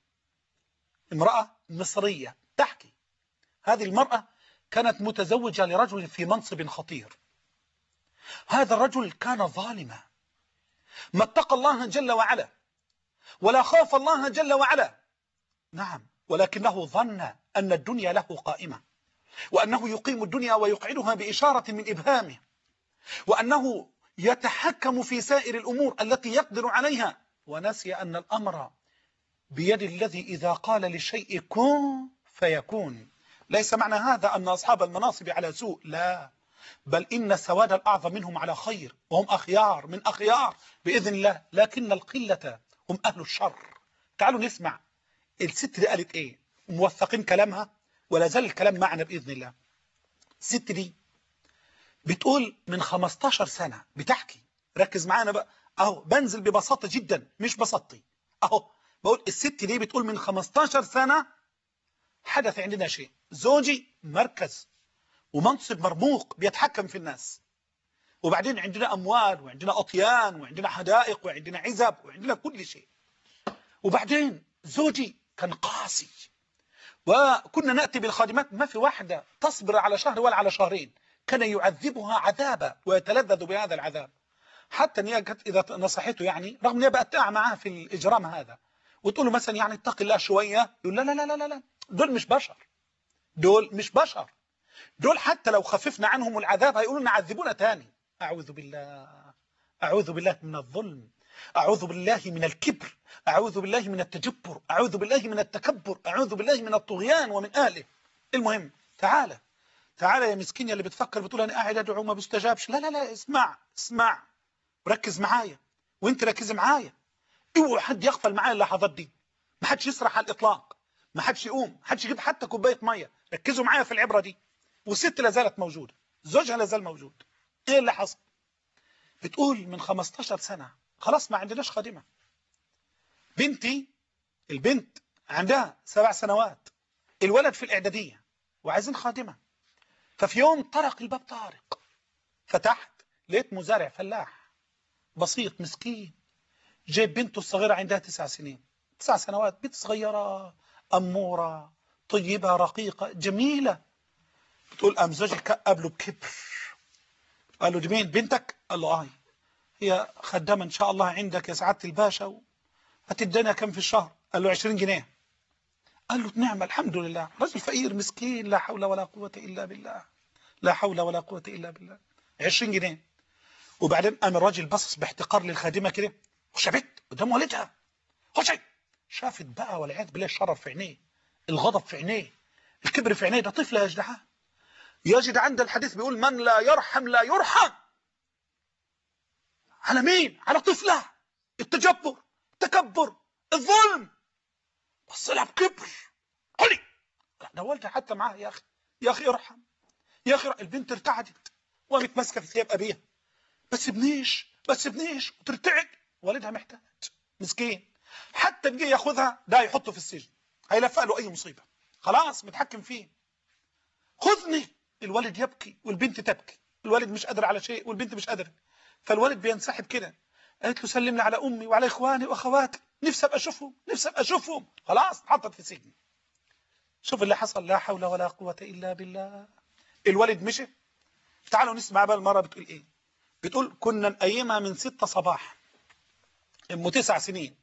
[SPEAKER 1] امرأة مصرية تحكي، هذه المرأة كانت متزوجة لرجل في منصب خطير، هذا الرجل كان ظالما، ما اتقى الله جل وعلا ولا خاف الله جل وعلا، نعم، ولكنه ظن أن الدنيا له قائمة، وأنه يقيم الدنيا ويقعدها بإشارة من إبهامه، وأنه يتحكم في سائر الأمور التي يقدر عليها، ونسي أن الأمر بيد الذي إذا قال للشيء كن فيكون. ليس معنى هذا أن أصحاب المناصب على سوء، لا، بل إن السواد الأعظم منهم على خير، وهم أخيار من أخيار بإذن الله، لكن القلة هم أهل الشر. تعالوا نسمع الست دي قالت إيه، موثقين كلامها ولا زال الكلام معنا بإذن الله. الست دي بتقول من 15 سنة بتحكي، ركز معانا بقى أهو، بنزل ببساطة جدا مش بسطي أهو، بقول الست دي بتقول من 15 سنة حدث عندنا شيء، زوجي مركز ومنصب مرموق بيتحكم في الناس، وبعدين عندنا أموال وعندنا أطيان وعندنا حدائق وعندنا عزب وعندنا كل شيء، وبعدين زوجي كان قاسي، وكنا نأتي بالخادمات ما في واحدة تصبر على شهر ولا على شهرين، كان يعذبها عذابا ويتلذذ بهذا العذاب، حتى ان هي اذا نصحته يعني، رغم ان هي بقت تقع معاه في الاجرام هذا، وتقول له مثلا يعني اتق الله شويه، يقول لا لا لا لا لا، دول مش بشر، دول مش بشر، دول حتى لو خففنا عنهم العذاب هيقولوا لنا عذبونا تاني. اعوذ بالله، اعوذ بالله من الظلم، اعوذ بالله من الكبر، اعوذ بالله من التجبر، اعوذ بالله من التكبر، اعوذ بالله من الطغيان ومن اهله. المهم تعالى تعالى يا مسكين اللي بتفكر بتقول انا قاعد ادعو ما بيستجابش، لا لا لا، اسمع اسمع وركز معايا، وانت ركز معايا، اوعوا حد يغفل معايا اللحظات دي، ما حدش يسرح على الاطلاق، ما حدش يقوم، ما حدش يجيب حتى كوبايه ميه، ركزوا معايا في العبره دي. والست لا زالت موجوده، زوجها لا زال موجود. ايه اللي حصل؟ بتقول من 15 سنه خلاص ما عندناش خادمه، بنتي البنت عندها 7 سنوات، الولد في الاعداديه، وعايزين خادمه. ففي يوم طرق الباب طارق، فتحت لقيت مزارع فلاح بسيط مسكين جايب بنته الصغيرة عندها 9 سنين، 9 سنوات، بنت صغيرة أمورة طيبة رقيقة جميلة. بتقول قام زوجي قابله بكبر، قال له دي مين بنتك؟ قال له آه، هي خدامة إن شاء الله عندك يا سعادة الباشا، هتدينا كم في الشهر؟ قال له 20 جنيه. قال له نعم الحمد لله، رجل فقير مسكين، لا حول ولا قوة إلا بالله، لا حول ولا قوة إلا بالله، 20 جنيه. وبعدين قام الراجل بصص باحتقار للخادمة كده، خش يا بنت قدام والدها، خشي. شافت بقى والعياذ بالله الشرف في عينيه، الغضب في عينيه، الكبر في عينيه، ده طفل يا جدعان، يا جدعان ده الحديث بيقول من لا يرحم لا يرحم. على مين؟ على طفله، التجبر، التكبر، الظلم، بص لها بكبر، قولي ده والدها حتى معاه، يا اخي يا اخي ارحم، يا اخي البنت ارتعدت وقامت ماسكه في ثياب ابيها، بس ابنيش بس ابنيش، وترتعد، والدها محتاج مسكين، حتى نجي ياخذها ده يحطه في السجن، هيلفق له اي مصيبه، خلاص متحكم فيه، خذني. الولد يبكي والبنت تبكي، الولد مش قادر على شيء والبنت مش قادره، فالولد بينسحب كده، قالت له سلم لي على امي وعلى اخواني واخواتي، نفسي ابقى اشوفهم، نفسي ابقى اشوفهم، خلاص اتحطت في سجن. شوف اللي حصل، لا حول ولا قوه الا بالله. الولد مشي. تعالوا نسمع بقى المره بتقول ايه. بتقول كنا نقيمها من 6 صباح، ام 9 سنين،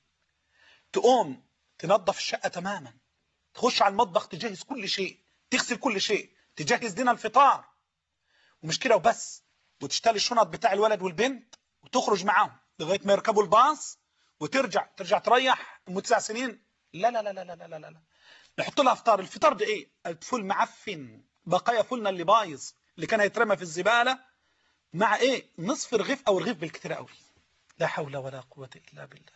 [SPEAKER 1] تقوم تنظف الشقه تماما، تخش على المطبخ تجهز كل شيء، تغسل كل شيء، تجهز لنا الفطار، ومش كده وبس، وتشتري الشنط بتاع الولد والبنت وتخرج معاهم لغايه ما يركبوا الباص، وترجع تريح ام 9 سنين. لا لا لا لا لا لا لا لا، نحط لها فطار. الفطار ده ايه؟ فول معفن، بقايا فولنا اللي بايظ اللي كان هيترمى في الزباله، مع ايه؟ نصف رغيف او رغيف بالكثير قوي. لا حول ولا قوه الا بالله،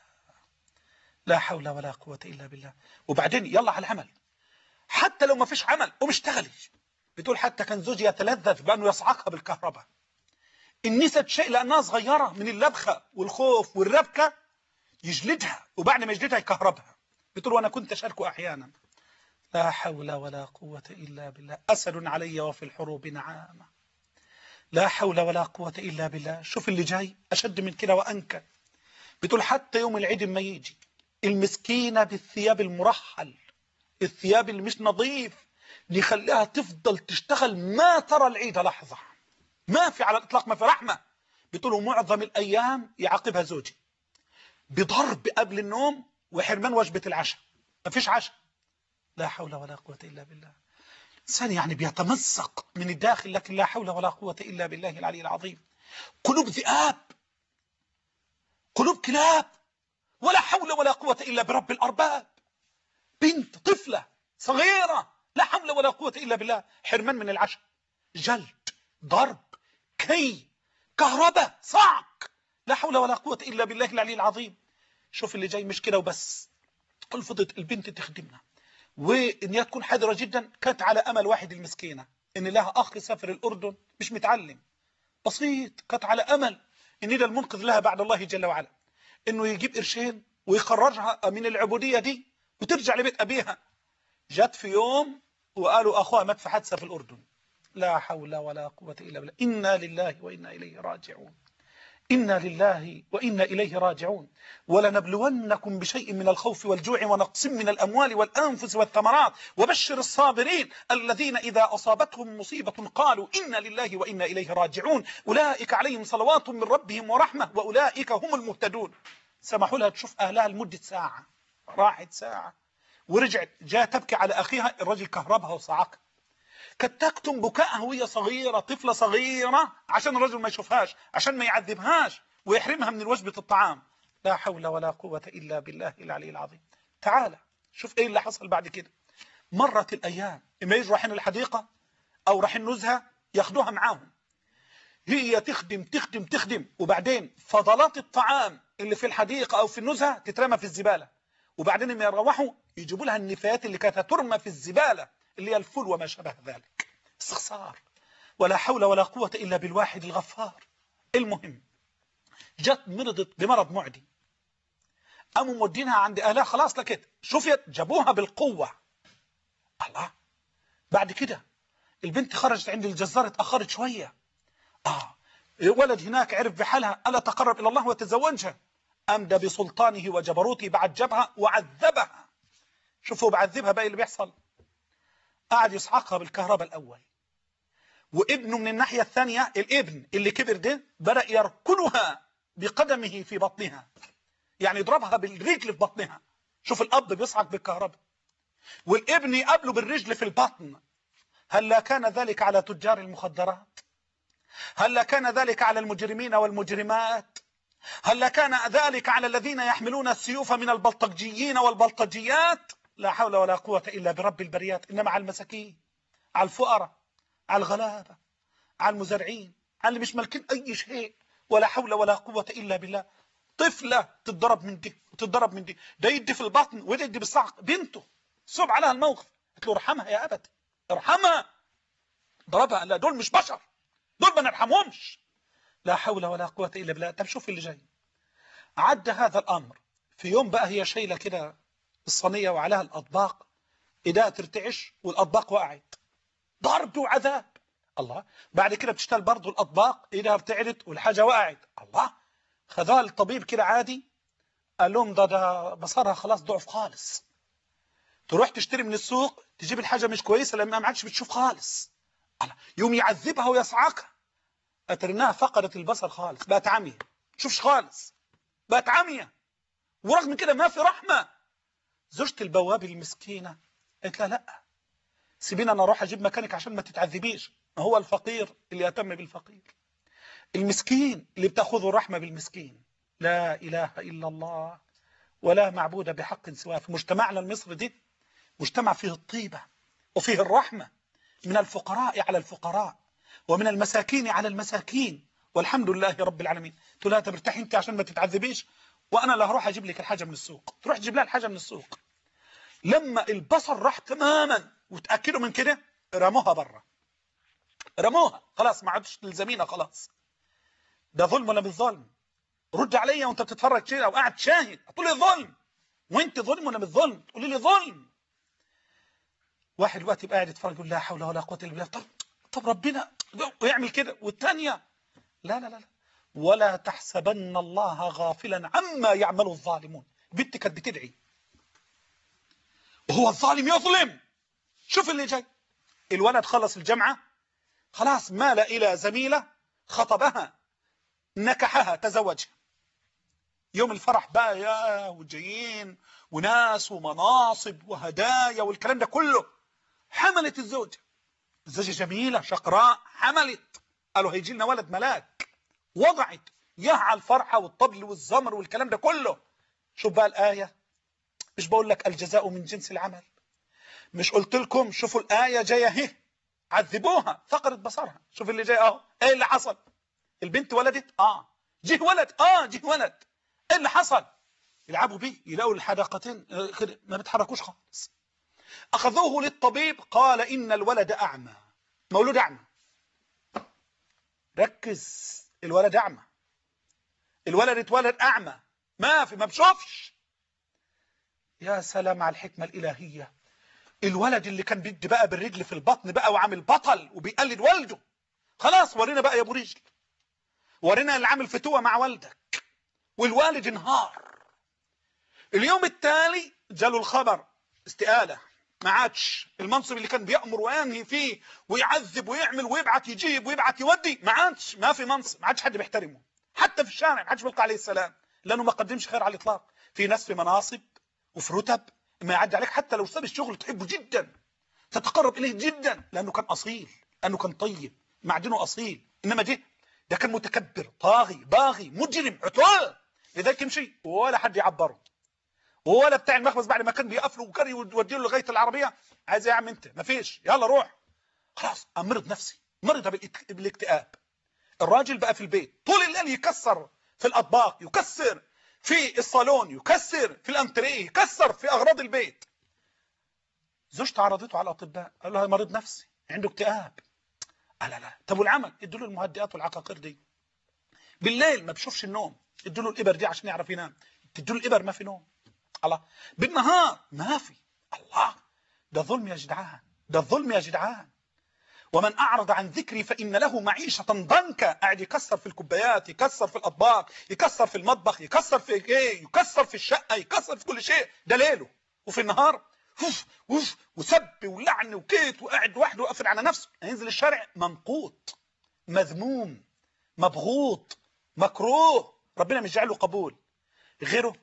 [SPEAKER 1] لا حول ولا قوه الا بالله. وبعدين يلا على العمل، حتى لو ما فيش عمل قوم اشتغلي. بتقول حتى كان زوجي يتلذذ بانه يصعقها بالكهرباء، النساء شيء لانها صغيره من اللبخه والخوف والربكه يجلدها، وبعد ما يجلدها يكهربها. بتقول وانا كنت اشاركه احيانا. لا حول ولا قوه الا بالله. اسد علي وفي الحروب نعامه. لا حول ولا قوه الا بالله. شوف اللي جاي اشد من كده وانكى. بتقول حتى يوم العيد ما يجي المسكينه بالثياب المرحل، الثياب اللي مش نظيف، نخليها تفضل تشتغل ما ترى العيد لحظه، ما في على الاطلاق، ما في رحمه. بتقولوا معظم الايام يعاقبها زوجي بضرب قبل النوم وحرمان وجبه العشاء، ما فيش عشاء. لا حول ولا قوه الا بالله. انسان يعني بيتمزق من الداخل، لكن لا حول ولا قوه الا بالله العلي العظيم. قلوب ذئاب، قلوب كلاب، ولا حول ولا قوه الا برب الارباب. بنت طفله صغيره، لا حول ولا قوه الا بالله، حرمان من العشاء، جلد، ضرب، كي كهرباء صعق، لا حول ولا قوة إلا بالله العلي العظيم. شوف اللي جاي مش كده وبس، رفضت البنت تخدمنا، وإن هي تكون حذرة جدا. كانت على أمل واحد المسكينة إن لها أخ سافر الأردن مش متعلم بسيط، كانت على أمل إن ده المنقذ لها بعد الله جل وعلا، إنه يجيب قرشين ويخرجها من العبودية دي وترجع لبيت أبيها. جت في يوم وقالوا أخوها مات في حادثة في الأردن. لا حول ولا قوة إلا بالله. إنا لله وإنا إليه راجعون. إنا لله وإنا إليه راجعون. ولنبلونكم بشيء من الخوف والجوع ونقص من الأموال والأنفس والثمرات وبشر الصابرين الذين إذا أصابتهم مصيبة قالوا إنا لله وإنا إليه راجعون أولئك عليهم صلوات من ربهم ورحمة وأولئك هم المهتدون. سمحوا لها تشوف أهلها لمدة ساعة، راحت ساعة ورجعت، جاء تبكي على أخيها، الرجل كهربها وصعقها. كانت تكتم بكائها وهي صغيرة، طفلة صغيرة، عشان الرجل ما يشوفهاش، عشان ما يعذبهاش ويحرمها من وجبة الطعام. لا حول ولا قوة إلا بالله العلي العظيم. تعالى شوف ايه اللي حصل بعد كده. مرت الأيام، إما يجوا رايحين الحديقة أو رايحين نزهة ياخدوها معاهم، هي تخدم تخدم تخدم، وبعدين فضلات الطعام اللي في الحديقة أو في النزهة تترمى في الزبالة، وبعدين لما يروحوا يجيبوا لها النفايات اللي كانت ترمى في الزبالة اللي هي الفول وما شابه ذلك. استخسار. ولا حول ولا قوة إلا بالواحد الغفار. المهم جت مرضت بمرض معدي، قاموا مودينها عند أهلها، خلاص لكت شفيت، جابوها بالقوة. الله. بعد كده البنت خرجت عند الجزار، اتأخرت شوية. ولد هناك عرف بحالها، ألا تقرب إلى الله وتزوجها. أمدى بسلطانه وجبروته بعد جبهة وعذبها. شوفوا بعذبها بقى اللي بيحصل، قاعد يصعقها بالكهرباء الأول، وابنه من الناحية الثانية، الابن اللي كبر ده بدأ يركلها بقدمه في بطنها، يعني يضربها بالرجل في بطنها. شوف الأب بيصعق بالكهرباء والابن يقابله بالرجل في البطن. هل كان ذلك على تجار المخدرات؟ هل كان ذلك على المجرمين والمجرمات؟ هل كان ذلك على الذين يحملون السيوف من البلطجيين والبلطجيات؟ لا حول ولا قوة إلا برب البريات. إنما على المساكين، على الفقراء، على الغلابة، على المزارعين، على اللي مش مالكين أي شيء. ولا حول ولا قوة إلا بالله. طفلة تتضرب من دي وتتضرب من دي، ده يدي في البطن وده يدي بالصعق. بنته صعب عليها الموقف، قلت له ارحمها يا أبت، ارحمها. ضربها. لا دول مش بشر، دول ما نرحمهمش. لا حول ولا قوة إلا بالله. طب شوف اللي جاي. عدى هذا الأمر في يوم بقى، هي شايلة كده الصينية وعليها الأطباق، إيدها ترتعش والأطباق وقعت. ضرب وعذاب. الله. بعد كده بتشتغل برضه الأطباق، إيدها ارتعدت والحاجة وقعت. الله. خذها الطبيب كده عادي، قال لهم ده بصرها خلاص ضعف خالص. تروح تشتري من السوق تجيب الحاجة مش كويسة لما ما عادش بتشوف خالص. الله. يوم يعذبها ويصعقها، أترناها فقدت البصر خالص، بقت عمية، تشوفش خالص، بقت عمية. ورغم كده ما في رحمة. زوجة البواب المسكينة قالت لها لا، سيبينا انا اروح اجيب مكانك عشان ما تتعذبيش. ما هو الفقير اللي يهتم بالفقير، المسكين اللي بتاخذه الرحمة بالمسكين. لا إله إلا الله ولا معبود بحق سواه. في مجتمعنا المصري دي مجتمع فيه الطيبة وفيه الرحمة، من الفقراء على الفقراء ومن المساكين على المساكين، والحمد لله رب العالمين. تقول لها ترتاحي انت عشان ما تتعذبيش، وانا اللي هروح اجيب لك الحاجة من السوق. تروح تجيب لها الحاجة من السوق. لما البصر راح تماما وتأكدوا من كده، رموها بره، رموها خلاص، ما عادش تلزمينا خلاص. ده ظلم ولا مش ظلم؟ رد عليا وانت بتتفرج كده او قاعد شاهد، تقول لي ظلم. وانت ظلم ولا مش ظلم؟ تقول لي ظلم. واحد دلوقتي يبقى قاعد يتفرج يقول لا حول ولا قوه الا بالله، طب ربنا ويعمل كده. والثانيه لا لا لا لا، ولا تحسبن الله غافلا عما يعمل الظالمون. بنتي كانت بتدعي وهو الظالم يظلم. شوف اللي جاي. الولد خلص الجامعه، خلاص مال الى زميله، خطبها، نكحها، تزوجها. يوم الفرح بقى يا وجايين وناس ومناصب وهدايا والكلام ده كله. حملت الزوجة جميلة شقراء، حملت، قالوا هيجي لنا ولد ملاك. وضعت ياه على الفرحة والطبل والزمر والكلام ده كله. شوف بقى الآية، مش بقول لك الجزاء من جنس العمل؟ مش قلت لكم شوفوا الآية جاية اهي عذبوها فقدت بصرها. شوف اللي جاي اهو، ايه اللي حصل؟ البنت ولدت، جه ولد، جه ولد. ايه اللي حصل؟ يلعبوا بيه، يلاقوا الحدقتين كده ما بيتحركوش خالص. اخذوه للطبيب، قال ان الولد اعمى، مولود اعمى. ركز، الولد اعمى، الولد اتولد اعمى، ما بشوفش. يا سلام على الحكمة الالهية. الولد اللي كان بيدي بقى بالرجل في البطن بقى وعامل بطل وبيقلد والده، خلاص ورينا بقى يا ابو رجل، ورينا اللي عامل فتوة مع والدك. والوالد انهار. اليوم التالي جاله الخبر، استقالة، ما عادش المنصب اللي كان بيأمر وينهي فيه ويعذب ويعمل ويبعت يجيب ويبعت يودي، ما عادش، ما في منصب، ما عادش حد بيحترمه، حتى في الشارع ما عادش بيلقى عليه السلام، لانه ما قدمش خير على الاطلاق. في ناس في مناصب وفي رتب ما يعدي عليك حتى لو ساب الشغل تحبه جدا، تتقرب اليه جدا، لانه كان اصيل، لانه كان طيب، معدنه اصيل. انما ده كان متكبر، طاغي، باغي، مجرم، عتول، لذلك يمشي ولا حد يعبره، ولا بتاع المخبز بعد ما كان بيقفله وكان يوديه له لغايه العربيه، عايز ايه يا عم انت؟ ما فيش، يلا روح. خلاص امرض نفسي، مرض بالاكتئاب. الراجل بقى في البيت طول الليل يكسر في الاطباق، يكسر في الصالون، يكسر في الانتريه، يكسر في اغراض البيت. زوجته عرضته على الاطباء، قال لها مريض نفسي عنده اكتئاب. لا. طب والعمل؟ ادوا له المهدئات والعقاقير دي. بالليل ما بشوفش النوم، ادوا له الابر دي عشان يعرف ينام. تدوا له الابر ما في نوم. الله. بالنهار ما في. الله، ده ظلم يا جدعان، ده الظلم يا جدعان. ومن أعرض عن ذكري فإن له معيشة ضنكا. قاعد يكسر في الكوبايات، يكسر في الأطباق، يكسر في المطبخ، يكسر في ايه، يكسر في الشقة، يكسر في كل شيء، ده ليله. وفي النهار وسب ولعن وكيت، وقاعد وحده وقافل على نفسه. هينزل الشارع ممقوت، مذموم، مبغوط، مكروه، ربنا مش جعله قبول. غيره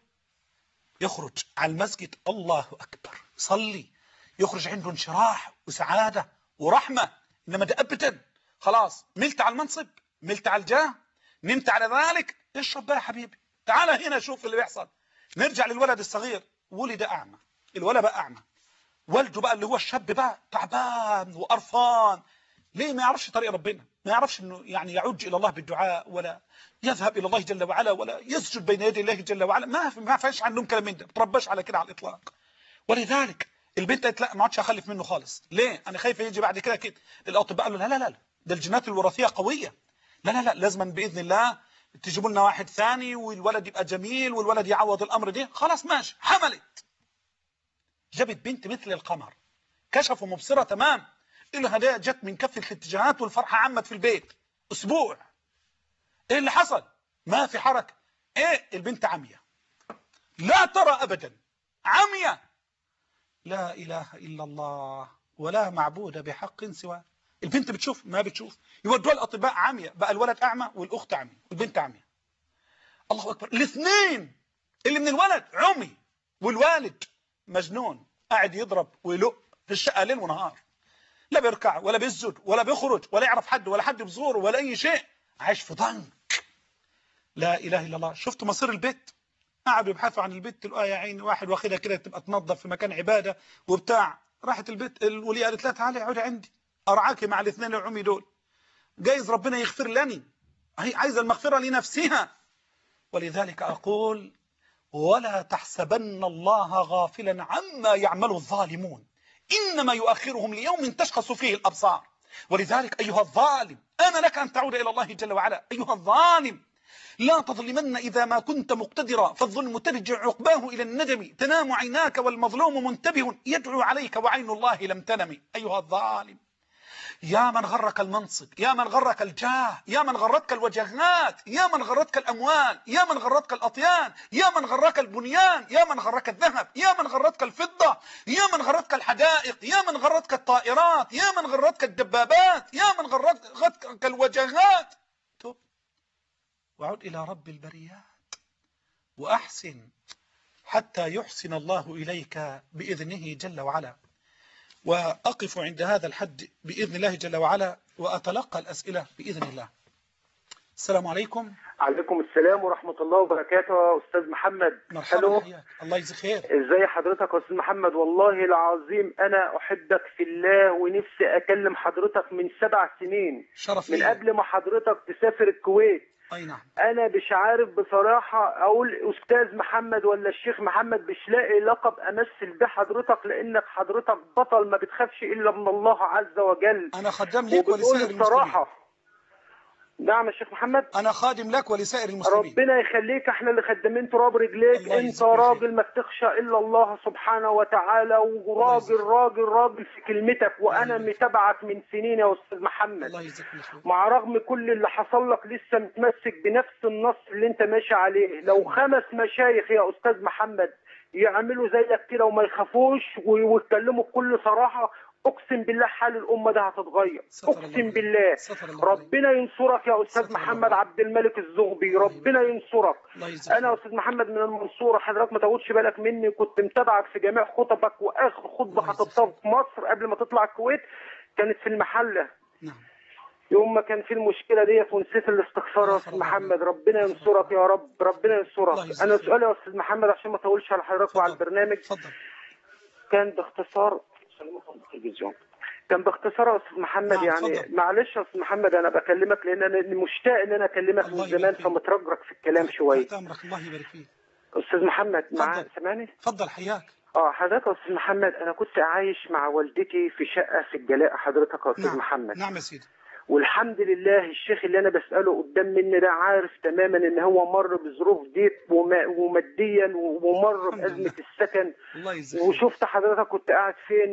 [SPEAKER 1] يخرج على المسجد، الله أكبر، صلي، يخرج عنده انشراح وسعادة ورحمة. إنما ده أبدا، خلاص ملت على المنصب، ملت على الجاه، نمت على ذلك، اشرب بقى يا حبيبي، تعال هنا شوف اللي بيحصل. نرجع للولد الصغير، ولد أعمى، الولد بقى أعمى. والده بقى اللي هو الشاب بقى تعبان وقرفان. ليه؟ ما يعرفش طريق ربنا، ما يعرفش انه يعني يعج الى الله بالدعاء، ولا يذهب الى الله جل وعلا، ولا يسجد بين يدي الله جل وعلا. ما فيش عندهم كلام من ده، ما ترباش على كده على الاطلاق. ولذلك البنت قالت لا، ما عادش اخلف منه خالص. ليه؟ انا خايفه يجي بعد كده كده. الاطباء قالوا لا، ده الجينات الوراثيه قويه، لا، لازما باذن الله تجيبوا لنا واحد ثاني والولد يبقى جميل والولد يعوض الامر ده. خلاص ماشي، حملت، جابت بنت مثل القمر، كشفوا مبصرة تمام. الهدايا جت من كافة الاتجاهات والفرحة عمت في البيت. أسبوع، إيه اللي حصل؟ ما في حركة. إيه؟ البنت عمية، لا ترى أبدا، عمية. لا إله إلا الله ولا معبود بحق سواه. البنت بتشوف ما بتشوف. يودوا الأطباء، عمية، بقى الولد أعمى والأخت عمية والبنت عمية. الله أكبر، الاثنين اللي من الولد عمي والوالد مجنون، قاعد يضرب ويلق في الشقة ليل ونهار، لا بيركع ولا بيسجد ولا بيخرج ولا يعرف حد ولا حد بيزوره ولا أي شيء، عايش في ضنك. لا إله إلا الله. شفتوا مصير البيت؟ قعدوا يبحثوا عن البيت، تلقاها يا عيني واحد واخدها كده تبقى تنظف في مكان عبادة وبتاع. راحت البيت، الولية قالت لها تعالي اقعدي عندي، أرعاكي مع الاثنين العمي دول، جايز ربنا يغفر لني. هي عايزة المغفرة لنفسها. ولذلك أقول ولا تحسبن الله غافلا عما يعمل الظالمون، إنما يؤخرهم ليوم تشخص فيه الأبصار. ولذلك أيها الظالم، آن لك أن تعود إلى الله جل وعلا. أيها الظالم، لا تظلمن إذا ما كنت مقتدرا، فالظلم ترجع عقباه إلى الندم، تنام عيناك والمظلوم منتبه يدعو عليك وعين الله لم تنم. أيها الظالم، يا من غرك المنصب، يا من غرك الجاه، يا من غرتك الوجهات، يا من غرتك الأموال، يا من غرتك الأطيان، يا من غرك البنيان، يا من غرك الذهب، يا من غرتك الفضة، يا من غرتك الحدائق، يا من غرتك الطائرات، يا من غرتك الدبابات، يا من غرتك الوجهات. تب وعد إلى رب البريات وأحسن حتى يحسن الله إليك بإذنه جل وعلا. وأقف عند هذا الحد بإذن الله جل وعلا، وأتلقى الأسئلة بإذن الله. السلام عليكم.
[SPEAKER 2] عليكم السلام ورحمة الله وبركاته يا أستاذ محمد.
[SPEAKER 1] مرحبا حياك. الله يجزيك خير.
[SPEAKER 2] ازاي حضرتك يا أستاذ محمد؟ والله العظيم أنا أحبك في الله ونفسي أكلم حضرتك من 7 سنين،
[SPEAKER 1] شرف
[SPEAKER 2] من
[SPEAKER 1] لي.
[SPEAKER 2] قبل ما حضرتك تسافر الكويت.
[SPEAKER 1] أي نعم.
[SPEAKER 2] أنا مش عارف بصراحة أقول أستاذ محمد ولا الشيخ محمد، مش لاقي لقب أمثل به حضرتك، لأنك حضرتك بطل ما بتخافش إلا من الله عز وجل.
[SPEAKER 1] أنا خدام لك ولسائر المسلمين.
[SPEAKER 2] نعم يا شيخ محمد،
[SPEAKER 1] أنا خادم لك ولسائر المسلمين.
[SPEAKER 2] ربنا يخليك، احنا اللي خدامين تراب رجليك. انت راجل ما بتخشى الا الله سبحانه وتعالى، وراجل راجل راجل في كلمتك، وانا متابعك من سنين يا استاذ محمد.
[SPEAKER 1] الله يجزيك خير.
[SPEAKER 2] مع رغم كل اللي حصل لك لسه متمسك بنفس النص اللي انت ماشي عليه. لو 5 مشايخ يا استاذ محمد يعملوا زيك كده وما يخافوش ويتكلموا بكل صراحه، اقسم بالله حال الامه ده هتتغير، اقسم بالله. ربنا ينصرك يا استاذ محمد عبد الملك الزغبي، ربنا ينصرك. انا يا استاذ محمد من المنصوره، حضرتك ما تاخدش بالك مني، كنت متابعك في جميع خطبك، واخر خطبه خطبتها في مصر قبل ما تطلع الكويت كانت في المحله.
[SPEAKER 1] نعم.
[SPEAKER 2] يوم ما كان في المشكله ديت ونسيت الاستغفار يا استاذ محمد. ربنا ينصرك يا رب، ربنا ينصرك. انا سؤالي يا استاذ محمد عشان ما اطولش على حضرتك وعلى البرنامج، كان باختصار التلفزيون، كان باختصار يا استاذ محمد.
[SPEAKER 1] نعم.
[SPEAKER 2] يعني معلش يا استاذ محمد انا بكلمك لان انا مشتاق ان انا اكلمك من زمان، فمترجرك في الكلام شويه.
[SPEAKER 1] تحت امرك. الله يبارك فيك
[SPEAKER 2] استاذ محمد. سامعني؟
[SPEAKER 1] اتفضل حياك.
[SPEAKER 2] حضرتك يا استاذ محمد، انا كنت عايش مع والدتي في شقه في الجلاء حضرتك يا استاذ محمد.
[SPEAKER 1] نعم يا سيدي.
[SPEAKER 2] والحمد لله الشيخ اللي انا بساله قدام مني ده عارف تماما ان هو مر بظروف ضيق وماديا، ومر بازمه السكن. وشفت حضرتك كنت قاعد فين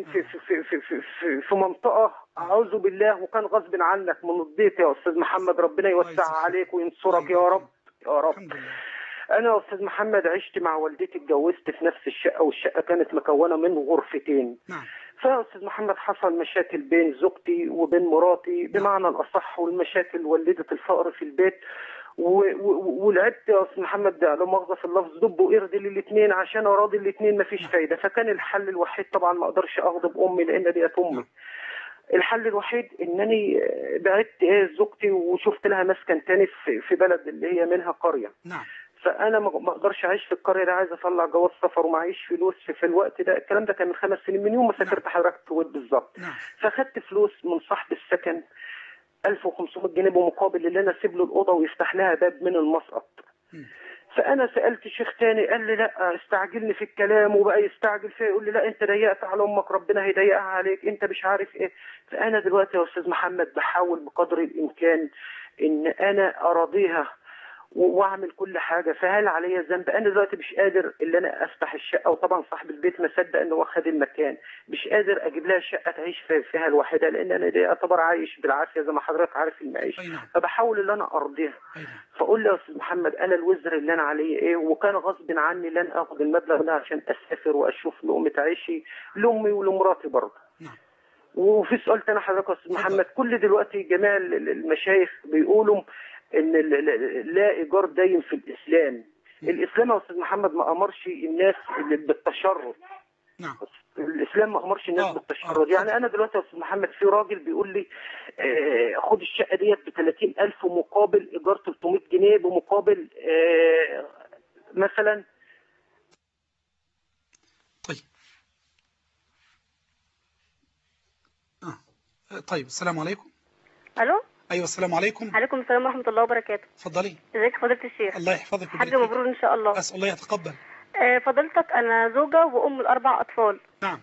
[SPEAKER 2] في منطقه اعوذ بالله، وكان غصب عنك من الضيق يا استاذ محمد. ربنا يوسعها عليك وينصرك يا رب يا رب. انا يا استاذ محمد عشت مع والدتي، اتجوزت في نفس الشقه، والشقه كانت مكونه من غرفتين.
[SPEAKER 1] نعم.
[SPEAKER 2] فيا استاذ محمد حصل مشاكل بين زوجتي وبين مراتي بمعنى الاصح، والمشاكل ولدت الفقر في البيت. ولعبت يا استاذ محمد لا مؤاخذه في اللفظ دب وقرد للاثنين عشان اراضي الاثنين مفيش فايده. فكان الحل الوحيد، طبعا ما اقدرش اغضب امي لان ديت امي، الحل الوحيد انني بعدت زوجتي وشفت لها مسكن تاني في بلد اللي هي منها قريه.
[SPEAKER 1] نعم.
[SPEAKER 2] فانا ما اقدرش اعيش في القريه دي، عايز اطلع جواز سفر ومعيش فلوس في الوقت ده. الكلام ده كان من 5 سنين، من يوم ما سافرت حضرتك الكويت بالظبط. فاخدت فلوس من صاحب السكن 1500 جنيه بمقابل اللي انا اسيب له الاوضه ويفتح لها باب من المسقط. فانا سالت شيخ تاني قال لي لا استعجلني في الكلام، وبقى يستعجل فيا يقول لي لا انت ضيقت على امك ربنا هيضيقها عليك، انت مش عارف ايه. فانا دلوقتي يا استاذ محمد بحاول بقدر الامكان ان انا اراضيها واعمل كل حاجه. فهل عليا ذنب؟ انا دلوقتي مش قادر ان انا افتح الشقه، وطبعا صاحب البيت ما صدق انه واخد المكان، مش قادر اجيب لها شقه تعيش فيها لوحدها، لان انا دي اعتبر عايش بالعافيه زي ما حضرتك عارف المعيشه. فبحاول ان انا ارضيها. فقول لي يا استاذ محمد انا الوزر اللي انا عليه ايه؟ وكان غصب عني لن اخذ المبلغ ده عشان اسافر واشوف لقمه عيشي لامي ولمراتي برضه. وفي سؤال تاني حضرتك يا استاذ محمد، كل دلوقتي جميع المشايخ بيقولوا ان لا ايجار دايم في الاسلام. الاسلام يا استاذ محمد ما امرش الناس بالتشرد.
[SPEAKER 1] نعم.
[SPEAKER 2] الاسلام ما امرش الناس بالتشرد. يعني انا دلوقتي يا استاذ محمد في راجل بيقول لي خد الشقه ديت ب 30,000 مقابل ايجار 300 جنيه بمقابل مثلا.
[SPEAKER 1] طيب السلام عليكم.
[SPEAKER 3] الو.
[SPEAKER 1] ايوه السلام عليكم.
[SPEAKER 3] عليكم السلام ورحمه الله وبركاته.
[SPEAKER 1] اتفضلي.
[SPEAKER 3] ازيك فضيله الشيخ؟
[SPEAKER 1] الله يحفظك
[SPEAKER 3] حاج مبرور ان شاء الله.
[SPEAKER 1] اسال الله يتقبل.
[SPEAKER 3] فضيلتك انا زوجه وام ل4 اطفال.
[SPEAKER 1] نعم.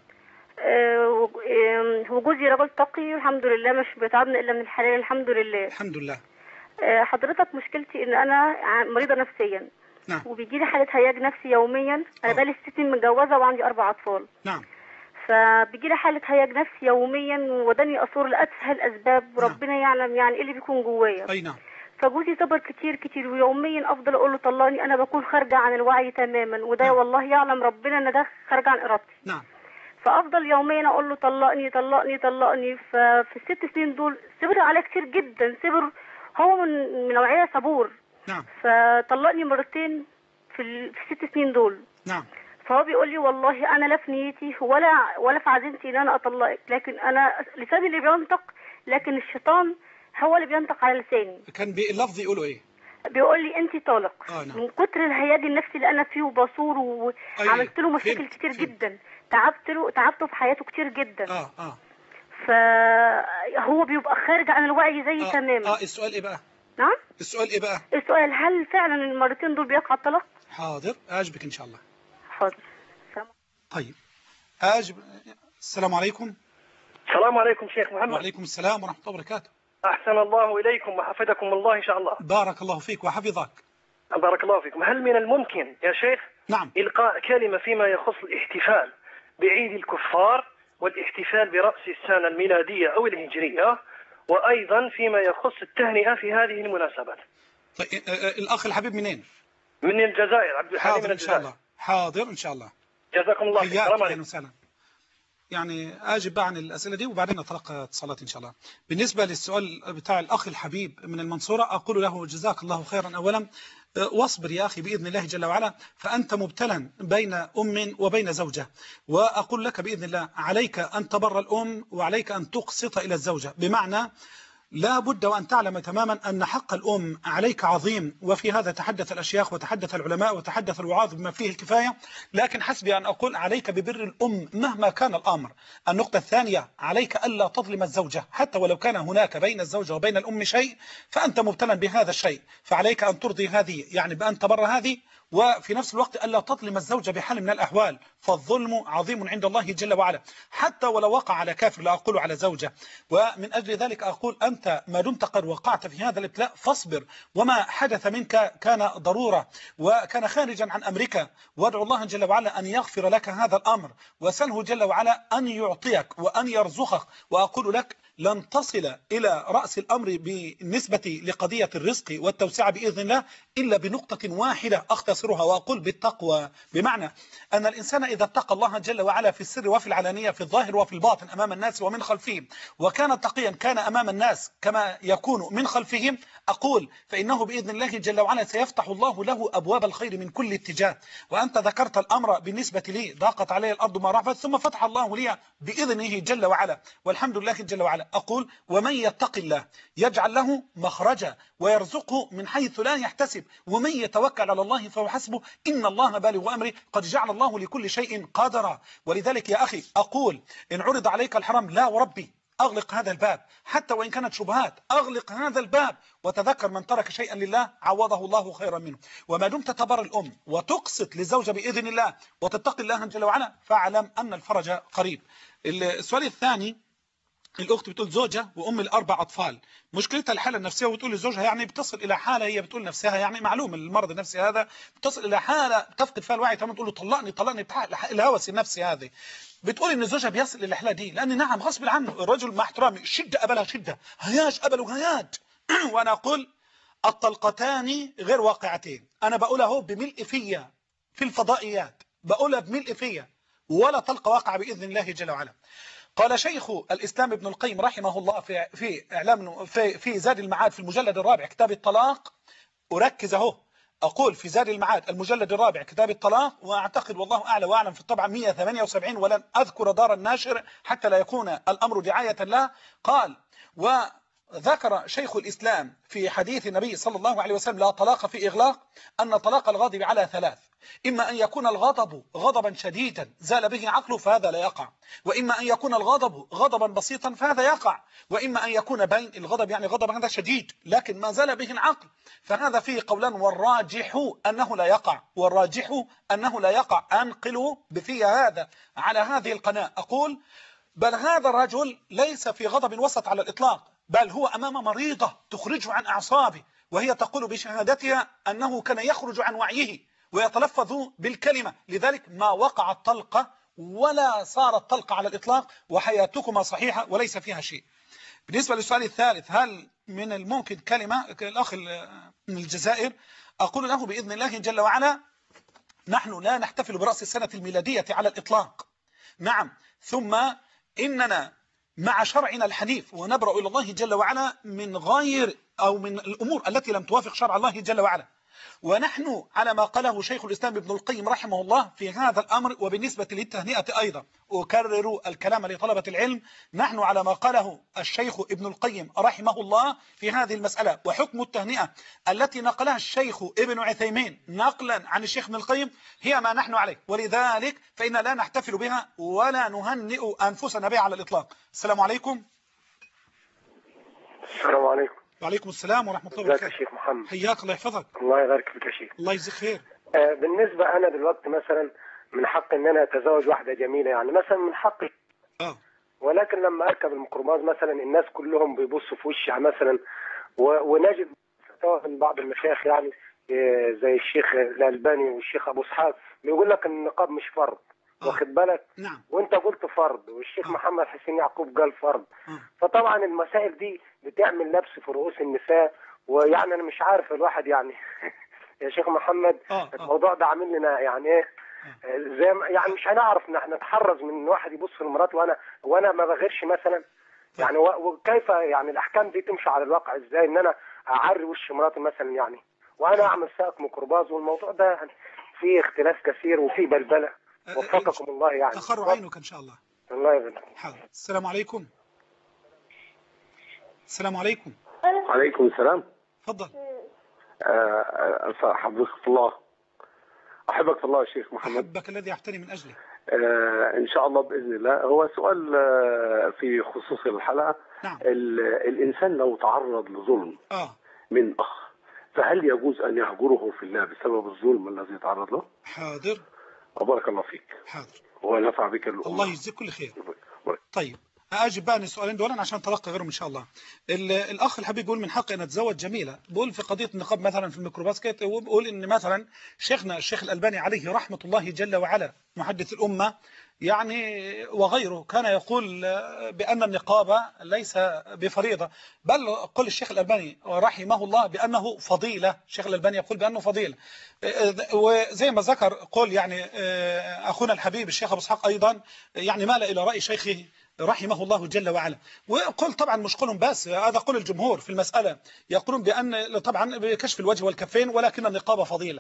[SPEAKER 3] وجوزي رجل تقي الحمد لله، مش بيتعبنا الا من الحلال الحمد لله.
[SPEAKER 1] الحمد لله.
[SPEAKER 3] حضرتك مشكلتي ان انا مريضه نفسيا.
[SPEAKER 1] نعم.
[SPEAKER 3] وبيجي لي حاله هياج نفسي يوميا. انا بقالي 6 سنين متجوزه وعندي 4 اطفال.
[SPEAKER 1] نعم.
[SPEAKER 3] فبيجي لي حاله هياج نفسي يوميا وداني اثور لاتفه الاسباب. ربنا يعلم يعني ايه اللي بيكون جوايا.
[SPEAKER 1] اي نعم.
[SPEAKER 3] فجوزي صبر كتير كتير، ويوميا افضل اقول له طلقني، انا بكون خارجه عن الوعي تماما، وده والله يعلم ربنا ان ده خارج عن ارادتي.
[SPEAKER 1] نعم.
[SPEAKER 3] فافضل يوميا اقول له طلقني طلقني طلقني. ففي ال6 سنين دول صبر عليا كتير جدا، صبر هو من نوعيه صبور.
[SPEAKER 1] نعم.
[SPEAKER 3] فطلقني مرتين في ال6 سنين دول.
[SPEAKER 1] نعم.
[SPEAKER 3] فهو بيقول لي والله انا لا في نيتي ولا في عزيمتي ان انا اطلقك، لكن انا لساني اللي بينطق، لكن الشيطان هو اللي بينطق على لساني.
[SPEAKER 1] كان باللفظ يقولوا ايه؟
[SPEAKER 3] بيقول لي انت طالق.
[SPEAKER 1] نعم.
[SPEAKER 3] من كتر الهياج النفسي اللي انا فيه وبصور وعملت له مشاكل كتير جدا، تعبته في حياته كتير جدا. فهو بيبقى خارج عن الوعي زي تماما.
[SPEAKER 1] السؤال ايه بقى؟
[SPEAKER 3] نعم؟
[SPEAKER 1] السؤال ايه بقى؟
[SPEAKER 3] السؤال هل فعلا المرتين دول بيقع الطلاق؟
[SPEAKER 1] حاضر اجبك ان شاء الله.
[SPEAKER 3] حاضر.
[SPEAKER 1] طيب اجب. السلام عليكم.
[SPEAKER 2] السلام عليكم شيخ محمد.
[SPEAKER 1] وعليكم السلام ورحمة الله وبركاته.
[SPEAKER 2] أحسن الله إليكم وحفظكم الله إن شاء الله.
[SPEAKER 1] بارك الله فيك وحفظك.
[SPEAKER 2] بارك الله فيكم. هل من الممكن يا شيخ
[SPEAKER 1] نعم
[SPEAKER 2] إلقاء كلمة فيما يخص الاحتفال بعيد الكفار والاحتفال برأس السنة الميلادية أو الهجرية، وأيضا فيما يخص التهنئة في هذه المناسبات؟
[SPEAKER 1] طيب الأخ الحبيب منين؟
[SPEAKER 2] من الجزائر، عبد الحليم من الجزائر.
[SPEAKER 1] إن شاء الله. حاضر إن شاء الله.
[SPEAKER 2] جزاكم الله خير. السلام عليكم.
[SPEAKER 1] وسهلا. يعني أجب عن الأسئلة دي وبعدين نتلقى اتصالات إن شاء الله. بالنسبة للسؤال بتاع الأخ الحبيب من المنصورة، أقول له جزاك الله خيرا. أولا واصبر يا أخي بإذن الله جل وعلا، فأنت مبتلى بين أم وبين زوجة، وأقول لك بإذن الله عليك أن تبر الأم وعليك أن تقسط إلى الزوجة، بمعنى لا بد وأن تعلم تماما أن حق الأم عليك عظيم، وفي هذا تحدث الأشياخ وتحدث العلماء وتحدث الوعاظ بما فيه الكفاية، لكن حسبي أن أقول عليك ببر الأم مهما كان الأمر. النقطة الثانية، عليك ألا تظلم الزوجة، حتى ولو كان هناك بين الزوجة وبين الأم شيء فأنت مبتلى بهذا الشيء، فعليك أن ترضي هذه، يعني بأن تبر هذه، وفي نفس الوقت ألا تظلم الزوجة بحال من الأحوال، فالظلم عظيم عند الله جل وعلا حتى ولو وقع على كافر، لا أقول على زوجة. ومن أجل ذلك أقول أنت ما دمت قد وقعت في هذا الابتلاء فاصبر، وما حدث منك كان ضرورة وكان خارجا عن أمرك، وادعو الله جل وعلا أن يغفر لك هذا الأمر، وسله جل وعلا أن يعطيك وأن يرزقك. وأقول لك لن تصل إلى رأس الأمر بالنسبة لقضية الرزق والتوسعة بإذن الله إلا بنقطة واحدة أختصرها وأقول بالتقوى، بمعنى أن الإنسان إذا اتقى الله جل وعلا في السر وفي العلانية، في الظاهر وفي الباطن، أمام الناس ومن خلفهم، وكان تقيا كان أمام الناس كما يكون من خلفهم، أقول فإنه بإذن الله جل وعلا سيفتح الله له أبواب الخير من كل اتجاه. وأنت ذكرت الأمر بالنسبة لي ضاقت علي الأرض ما رحبت، ثم فتح الله لي بإذنه جل وعلا، والحمد لله جل وعلا. أقول ومن يتق الله يجعل له مخرجا ويرزقه من حيث لا يحتسب، ومن يتوكل على الله فهو حسبه إن الله بالغ أمره قد جعل الله لكل شيء قدرا. ولذلك يا أخي أقول إن عرض عليك الحرام لا وربي أغلق هذا الباب، حتى وإن كانت شبهات أغلق هذا الباب، وتذكر من ترك شيئا لله عوضه الله خيرا منه. وما دمت تبر الأم وتقسط للزوجة بإذن الله وتتقي الله جل وعلا فاعلم أن الفرج قريب. السؤال الثاني، الأخت بتقول زوجة وأم الأربع أطفال، مشكلتها الحالة النفسية، وتقول لزوجها يعني بتصل إلى حالة، هي بتقول نفسها يعني معلوم المرض النفسي هذا، بتصل إلى حالة تفقد فيها الوعي تماما، تقول له طلقني طلقني، الهوس النفسي هذه. بتقول إن زوجها بيصل إلى الحالة دي لأن نعم غصب عنه الرجل مع احترامي شدة قبلها شدة، هياج قبله هياج. وأنا أقول الطلقتان غير واقعتين، أنا بقولها بملء فيا في الفضائيات، بقولها بملء فيا، ولا طلقة واقع بإذن الله جل وعلا. قال شيخ الإسلام ابن القيم رحمه الله في زاد المعاد في المجلد الرابع كتاب الطلاق، أركز اهو أقول في زاد المعاد المجلد الرابع كتاب الطلاق، وأعتقد والله أعلى وأعلم في الطبعة 178 ولن أذكر دار الناشر حتى لا يكون الأمر دعاية له. قال وذكر شيخ الإسلام في حديث النبي صلى الله عليه وسلم لا طلاق في إغلاق أن طلاق الغاضب على ثلاث، إما أن يكون الغضب غضبا شديدا زال به عقله فهذا لا يقع، وإما أن يكون الغضب غضبا بسيطا فهذا يقع، وإما أن يكون بين الغضب يعني غضب هذا شديد لكن ما زال به العقل فهذا فيه قولان، والراجح أنه لا يقع، والراجح أنه لا يقع. أنقلوا بفي هذا على هذه القناة أقول بل هذا الرجل ليس في غضب وسط على الإطلاق، بل هو أمام مريضة تخرجه عن أعصابه، وهي تقول بشهادتها أنه كان يخرج عن وعيه ويتلفظ بالكلمة، لذلك ما وقع الطلقة ولا صار الطلقة على الإطلاق، وحياتكما صحيحة وليس فيها شيء. بالنسبة للسؤال الثالث، هل من الممكن كلمة، الأخ من الجزائر أقول له بإذن الله جل وعلا نحن لا نحتفل برأس السنة الميلادية على الإطلاق، نعم، ثم إننا مع شرعنا الحنيف ونبرأ إلى الله جل وعلا من غير أو من الأمور التي لم توافق شرع الله جل وعلا. ونحن على ما قاله شيخ الإسلام ابن القيم رحمه الله في هذا الأمر. وبالنسبة للتهنئة أيضا أكرر الكلام لطلبة العلم، نحن على ما قاله الشيخ ابن القيم رحمه الله في هذه المسألة. وحكم التهنئة التي نقلها الشيخ ابن عثيمين نقلا عن الشيخ ابن القيم هي ما نحن عليه، ولذلك فإن لا نحتفل بها ولا نهنئ أنفسنا بها على الإطلاق. السلام عليكم.
[SPEAKER 4] السلام عليكم.
[SPEAKER 1] وعليكم السلام ورحمة الله وبركاته.
[SPEAKER 4] ازيك يا شيخ محمد؟
[SPEAKER 1] حياك الله يحفظك.
[SPEAKER 4] الله يبارك فيك يا شيخ.
[SPEAKER 1] الله يجزيك خير.
[SPEAKER 4] بالنسبة أنا دلوقتي مثلا من حق إن أنا أتزوج واحدة جميلة، يعني مثلا من حقي. ولكن لما أركب الميكروباص مثلا الناس كلهم بيبصوا في وشي مثلا، ونجد فتاوى من بعض المشايخ يعني زي الشيخ الألباني والشيخ أبو إسحاق بيقول لك النقاب مش فرض. واخد بالك؟
[SPEAKER 1] نعم.
[SPEAKER 4] وانت قلت فرض، والشيخ محمد حسين يعقوب قال فرض. فطبعا المسائل دي بتعمل لبس في رؤوس النساء، ويعني انا مش عارف الواحد يعني يا شيخ محمد الموضوع ده عامل لنا يعني ايه، زي يعني مش هنعرف نتحرز من ان واحد يبص لمراته وانا ما بغيرش مثلا يعني. وكيف يعني الاحكام دي تمشي على الواقع ازاي، ان انا اعري وش مراتي مثلا يعني، وانا اعمل سائق ميكروباص، والموضوع ده يعني فيه اختلاف كثير وفيه بلبله. وفقكم الله يعني.
[SPEAKER 1] تخر عينك ان شاء الله.
[SPEAKER 4] الله يبارك.
[SPEAKER 1] حاضر. السلام عليكم. السلام عليكم.
[SPEAKER 5] وعليكم السلام.
[SPEAKER 1] تفضل.
[SPEAKER 5] حفظك الله. احبك في الله يا شيخ محمد.
[SPEAKER 1] احبك الذي احترم من اجله.
[SPEAKER 5] ان شاء الله باذن الله. هو سؤال في خصوص الحلقه.
[SPEAKER 1] نعم.
[SPEAKER 5] الانسان لو تعرض لظلم من اخ، فهل يجوز ان يهجره في الله بسبب الظلم الذي تعرض له؟
[SPEAKER 1] حاضر.
[SPEAKER 5] وبارك الله فيك.
[SPEAKER 1] حاضر.
[SPEAKER 5] ونفع بك الأمة.
[SPEAKER 1] الله يجزيك كل خير. طيب أجب بقى السؤالين دول عشان تلقى غيرهم إن شاء الله. الأخ الحبيب بيقول من حقي أن أتزوج جميلة، بيقول في قضية النقاب مثلا في الميكروباص كده، وبيقول إن مثلا شيخنا الشيخ الألباني عليه رحمة الله جل وعلا محدث الأمة يعني وغيره كان يقول بأن النقاب ليس بفريضة، بل قال الشيخ الألباني رحمه الله بأنه فضيلة. الشيخ الألباني يقول بأنه فضيلة، وزي ما ذكر قول يعني أخونا الحبيب الشيخ أبو إسحاق أيضا يعني مال إلى رأي شيخه رحمه الله جل وعلا. وقل طبعا مش قولهم بس، هذا قول الجمهور في المسألة، يقولون بأن طبعا بكشف الوجه والكفين ولكن النقاب فضيلة.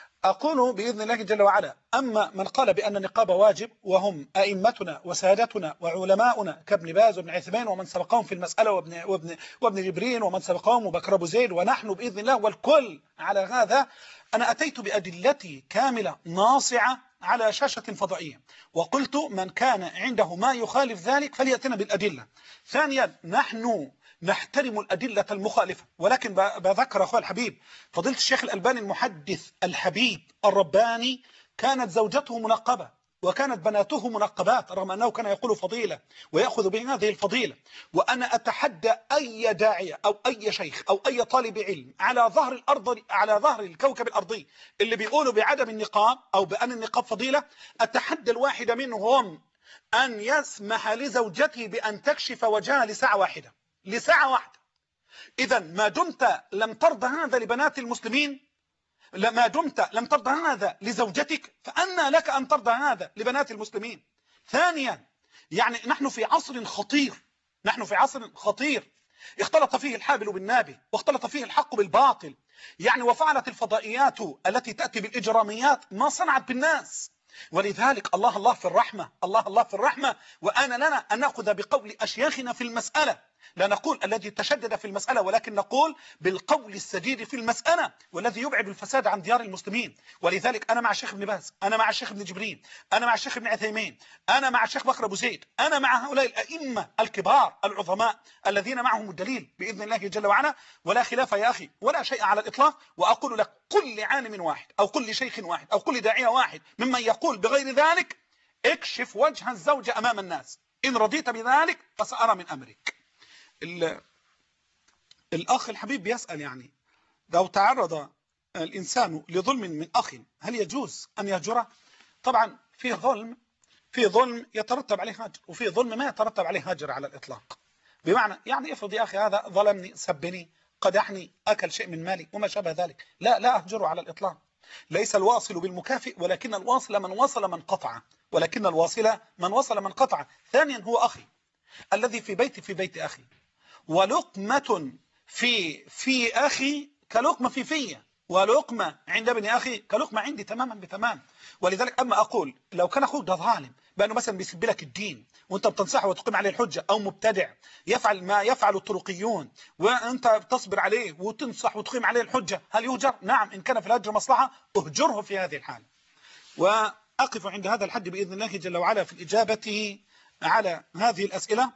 [SPEAKER 1] أقول بإذن الله جل وعلا أما من قال بأن النقاب واجب وهم أئمتنا وسادتنا وعلماؤنا كابن باز وابن عثمان ومن سبقهم في المسألة وابن جبرين ومن سبقهم وبكر أبو زيد ونحن بإذن الله والكل على هذا، أنا أتيت بأدلتي كاملة ناصعة على شاشة فضائية، وقلت من كان عنده ما يخالف ذلك فليأتنا بالأدلة. ثانيا نحن نحترم الأدلة المخالفة، ولكن بذكر أخوة الحبيب فضيلة الشيخ الألباني المحدث الحبيب الرباني كانت زوجته منقبة وكانت بناته منقبات، رغم أنه كان يقول فضيلة ويأخذ بهذه الفضيلة. وأنا أتحدى أي داعية أو أي شيخ أو أي طالب علم على ظهر الأرض، على ظهر الكوكب الأرضي، اللي بيقولوا بعدم النقاب أو بأن النقاب فضيلة، أتحدى الواحد منهم أن يسمح لزوجته بأن تكشف وجهها لساعة واحدة، لساعة واحدة. إذا ما دمت لم ترضى هذا لبنات المسلمين، ما دمت لم ترضى هذا لزوجتك، فأنى لك أن ترضى هذا لبنات المسلمين. ثانيا يعني نحن في عصر خطير، نحن في عصر خطير اختلط فيه الحابل بالنابل واختلط فيه الحق بالباطل، يعني وفعلت الفضائيات التي تأتي بالإجراميات ما صنعت بالناس. ولذلك الله في الرحمة، الله في الرحمة، وأنا لنا أن نأخذ بقول أشياخنا في المسألة، لا نقول الذي تشدد في المسألة، ولكن نقول بالقول السديد في المسألة والذي يبعد الفساد عن ديار المسلمين. ولذلك أنا مع الشيخ ابن باز، أنا مع الشيخ ابن جبرين، أنا مع الشيخ ابن عثيمين، أنا مع الشيخ بكر أبو زيد، أنا مع هؤلاء الأئمة الكبار العظماء الذين معهم الدليل بإذن الله جل وعلا، ولا خلاف يا أخي ولا شيء على الإطلاق. وأقول لك كل عالم واحد أو كل شيخ واحد أو كل داعية واحد ممن يقول بغير ذلك اكشف وجه الزوجة أمام الناس، إن رضيت بذلك فسأرى من أمرك. الأخ الحبيب بيسأل يعني لو تعرض الإنسان لظلم من أخ هل يجوز أن يهجره؟ طبعا في ظلم يترتب عليه هجر، وفي ظلم ما يترتب عليه هجر على الإطلاق. بمعنى يعني افرض يا أخي هذا ظلمني، سبني، قدحني، أكل شيء من مالي وما شابه ذلك، لا أهجره على الإطلاق. ليس الواصل بالمكافئ، ولكن الواصل من وصل من قطع، ولكن الواصل من وصل من قطع. ثانيا هو أخي الذي في بيت أخي، ولقمة في أخي كلقمة في فيه، ولقمة عند ابن أخي كلقمة عندي تماما بتمام. ولذلك أما أقول لو كان أخوك ده ظالم بأنه مثلا بيسب لك الدين وأنت بتنصحه وتقيم عليه الحجة، أو مبتدع يفعل ما يفعل الطرقيون وأنت بتصبر عليه وتنصح وتقيم عليه الحجة، هل يهجر؟ نعم، إن كان في الهجر مصلحة أهجره في هذه الحال. وأقف عند هذا الحد بإذن الله جل وعلا في الإجابة على هذه الأسئلة.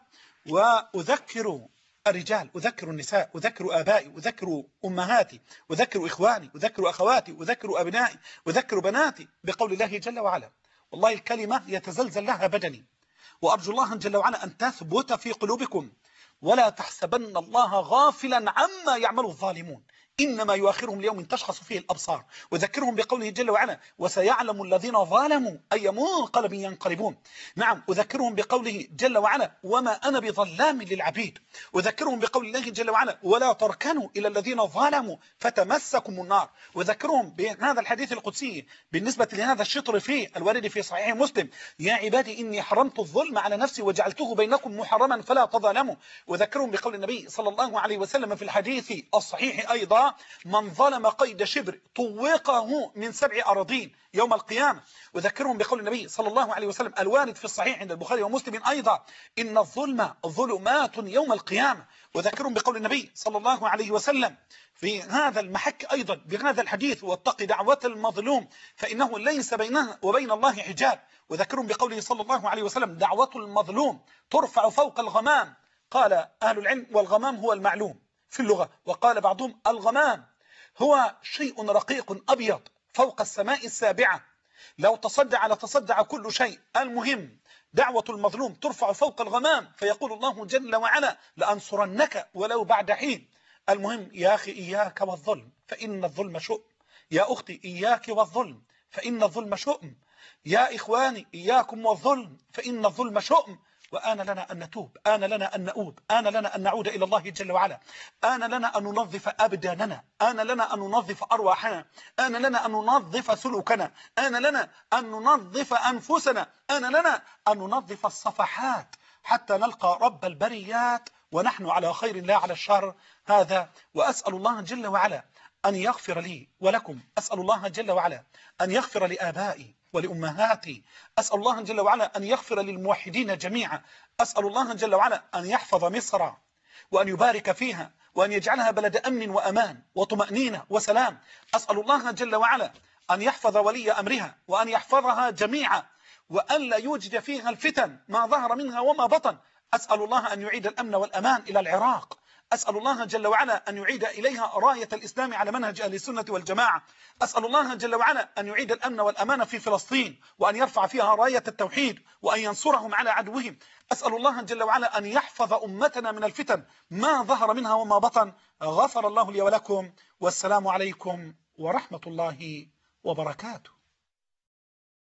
[SPEAKER 1] وأذكر الرجال، أذكر النساء، أذكر آبائي، أذكر أمهاتي، أذكر إخواني، أذكر أخواتي، أذكر أبنائي، أذكر بناتي بقول الله جل وعلا: والله الكلمة يتزلزل لها بدني، وأرجو الله جل وعلا أن تثبت في قلوبكم، ولا تحسبن الله غافلا عما يعمل الظالمون، إنما يؤخرهم ليوم تشخص فيه الأبصار. وذكرهم بقوله جل وعلا: وسيعلم الذين ظلموا أي منقلب ينقلبون. نعم، أذكرهم بقوله جل وعلا: وما أنا بظلام للعبيد. أذكرهم بقول الله جل وعلا: ولا تركنوا إلى الذين ظلموا فتمسكم النار. وذكرهم بهذا الحديث القدسي بالنسبة لهذا الشطر فيه الوارد في صحيح مسلم: يا عبادي إني حرمت الظلم على نفسي وجعلته بينكم محرما فلا تظالموا. وذكرهم بقول النبي صلى الله عليه وسلم في الحديث الصحيح أيضا: من ظلم قيد شبر طوقه من 7 أراضين يوم القيامة. وذكرهم بقول النبي صلى الله عليه وسلم الوارد في الصحيح عند البخاري ومسلم أيضا: إن الظلم ظلمات يوم القيامة. وذكرهم بقول النبي صلى الله عليه وسلم في هذا المحك أيضا بهذا الحديث: واتق دعوة المظلوم فإنه ليس بينها وبين الله حجاب. وذكرهم بقوله صلى الله عليه وسلم: دعوة المظلوم ترفع فوق الغمام. قال أهل العلم: والغمام هو المعلوم في اللغة. وقال بعضهم: الغمام هو شيء رقيق أبيض فوق السماء السابعة، لو تصدع لتصدع كل شيء. المهم دعوة المظلوم ترفع فوق الغمام، فيقول الله جل وعلا: لأنصرنك ولو بعد حين. المهم يا أخي إياك والظلم فإن الظلم شؤم، يا أختي إياك والظلم فإن الظلم شؤم، يا إخواني إياكم والظلم فإن الظلم شؤم. وآن لنا أن نتوب، آن لنا أن نؤوب، آن لنا أن نعود إلى الله جل وعلا، آن لنا أن ننظف أبداننا، آن لنا أن ننظف أرواحنا، آن لنا أن ننظف سلوكنا، آن لنا أن ننظف أنفسنا، آن لنا أن ننظف الصفحات حتى نلقى رب البريات ونحن على خير لا على الشر. هذا وأسأل الله جل وعلا أن يغفر لي ولكم، أسأل الله جل وعلا أن يغفر لآبائي ولأمهاتي، أسأل الله جل وعلا أن يغفر للموحدين جميعا، أسأل الله جل وعلا أن يحفظ مصر وأن يبارك فيها وأن يجعلها بلد أمن وأمان وطمأنينة وسلام. أسأل الله جل وعلا أن يحفظ ولي أمرها وأن يحفظها جميعا وأن لا يوجد فيها الفتن ما ظهر منها وما بطن. أسأل الله أن يعيد الأمن والأمان إلى العراق، أسأل الله جل وعلا أن يعيد إليها راية الإسلام على منهج أهل السنة والجماعة. أسأل الله جل وعلا أن يعيد الأمن والأمان في فلسطين وأن يرفع فيها راية التوحيد وأن ينصرهم على عدوهم. أسأل الله جل وعلا أن يحفظ أمتنا من الفتن ما ظهر منها وما بطن. غفر الله لي ولكم، والسلام عليكم ورحمة الله وبركاته.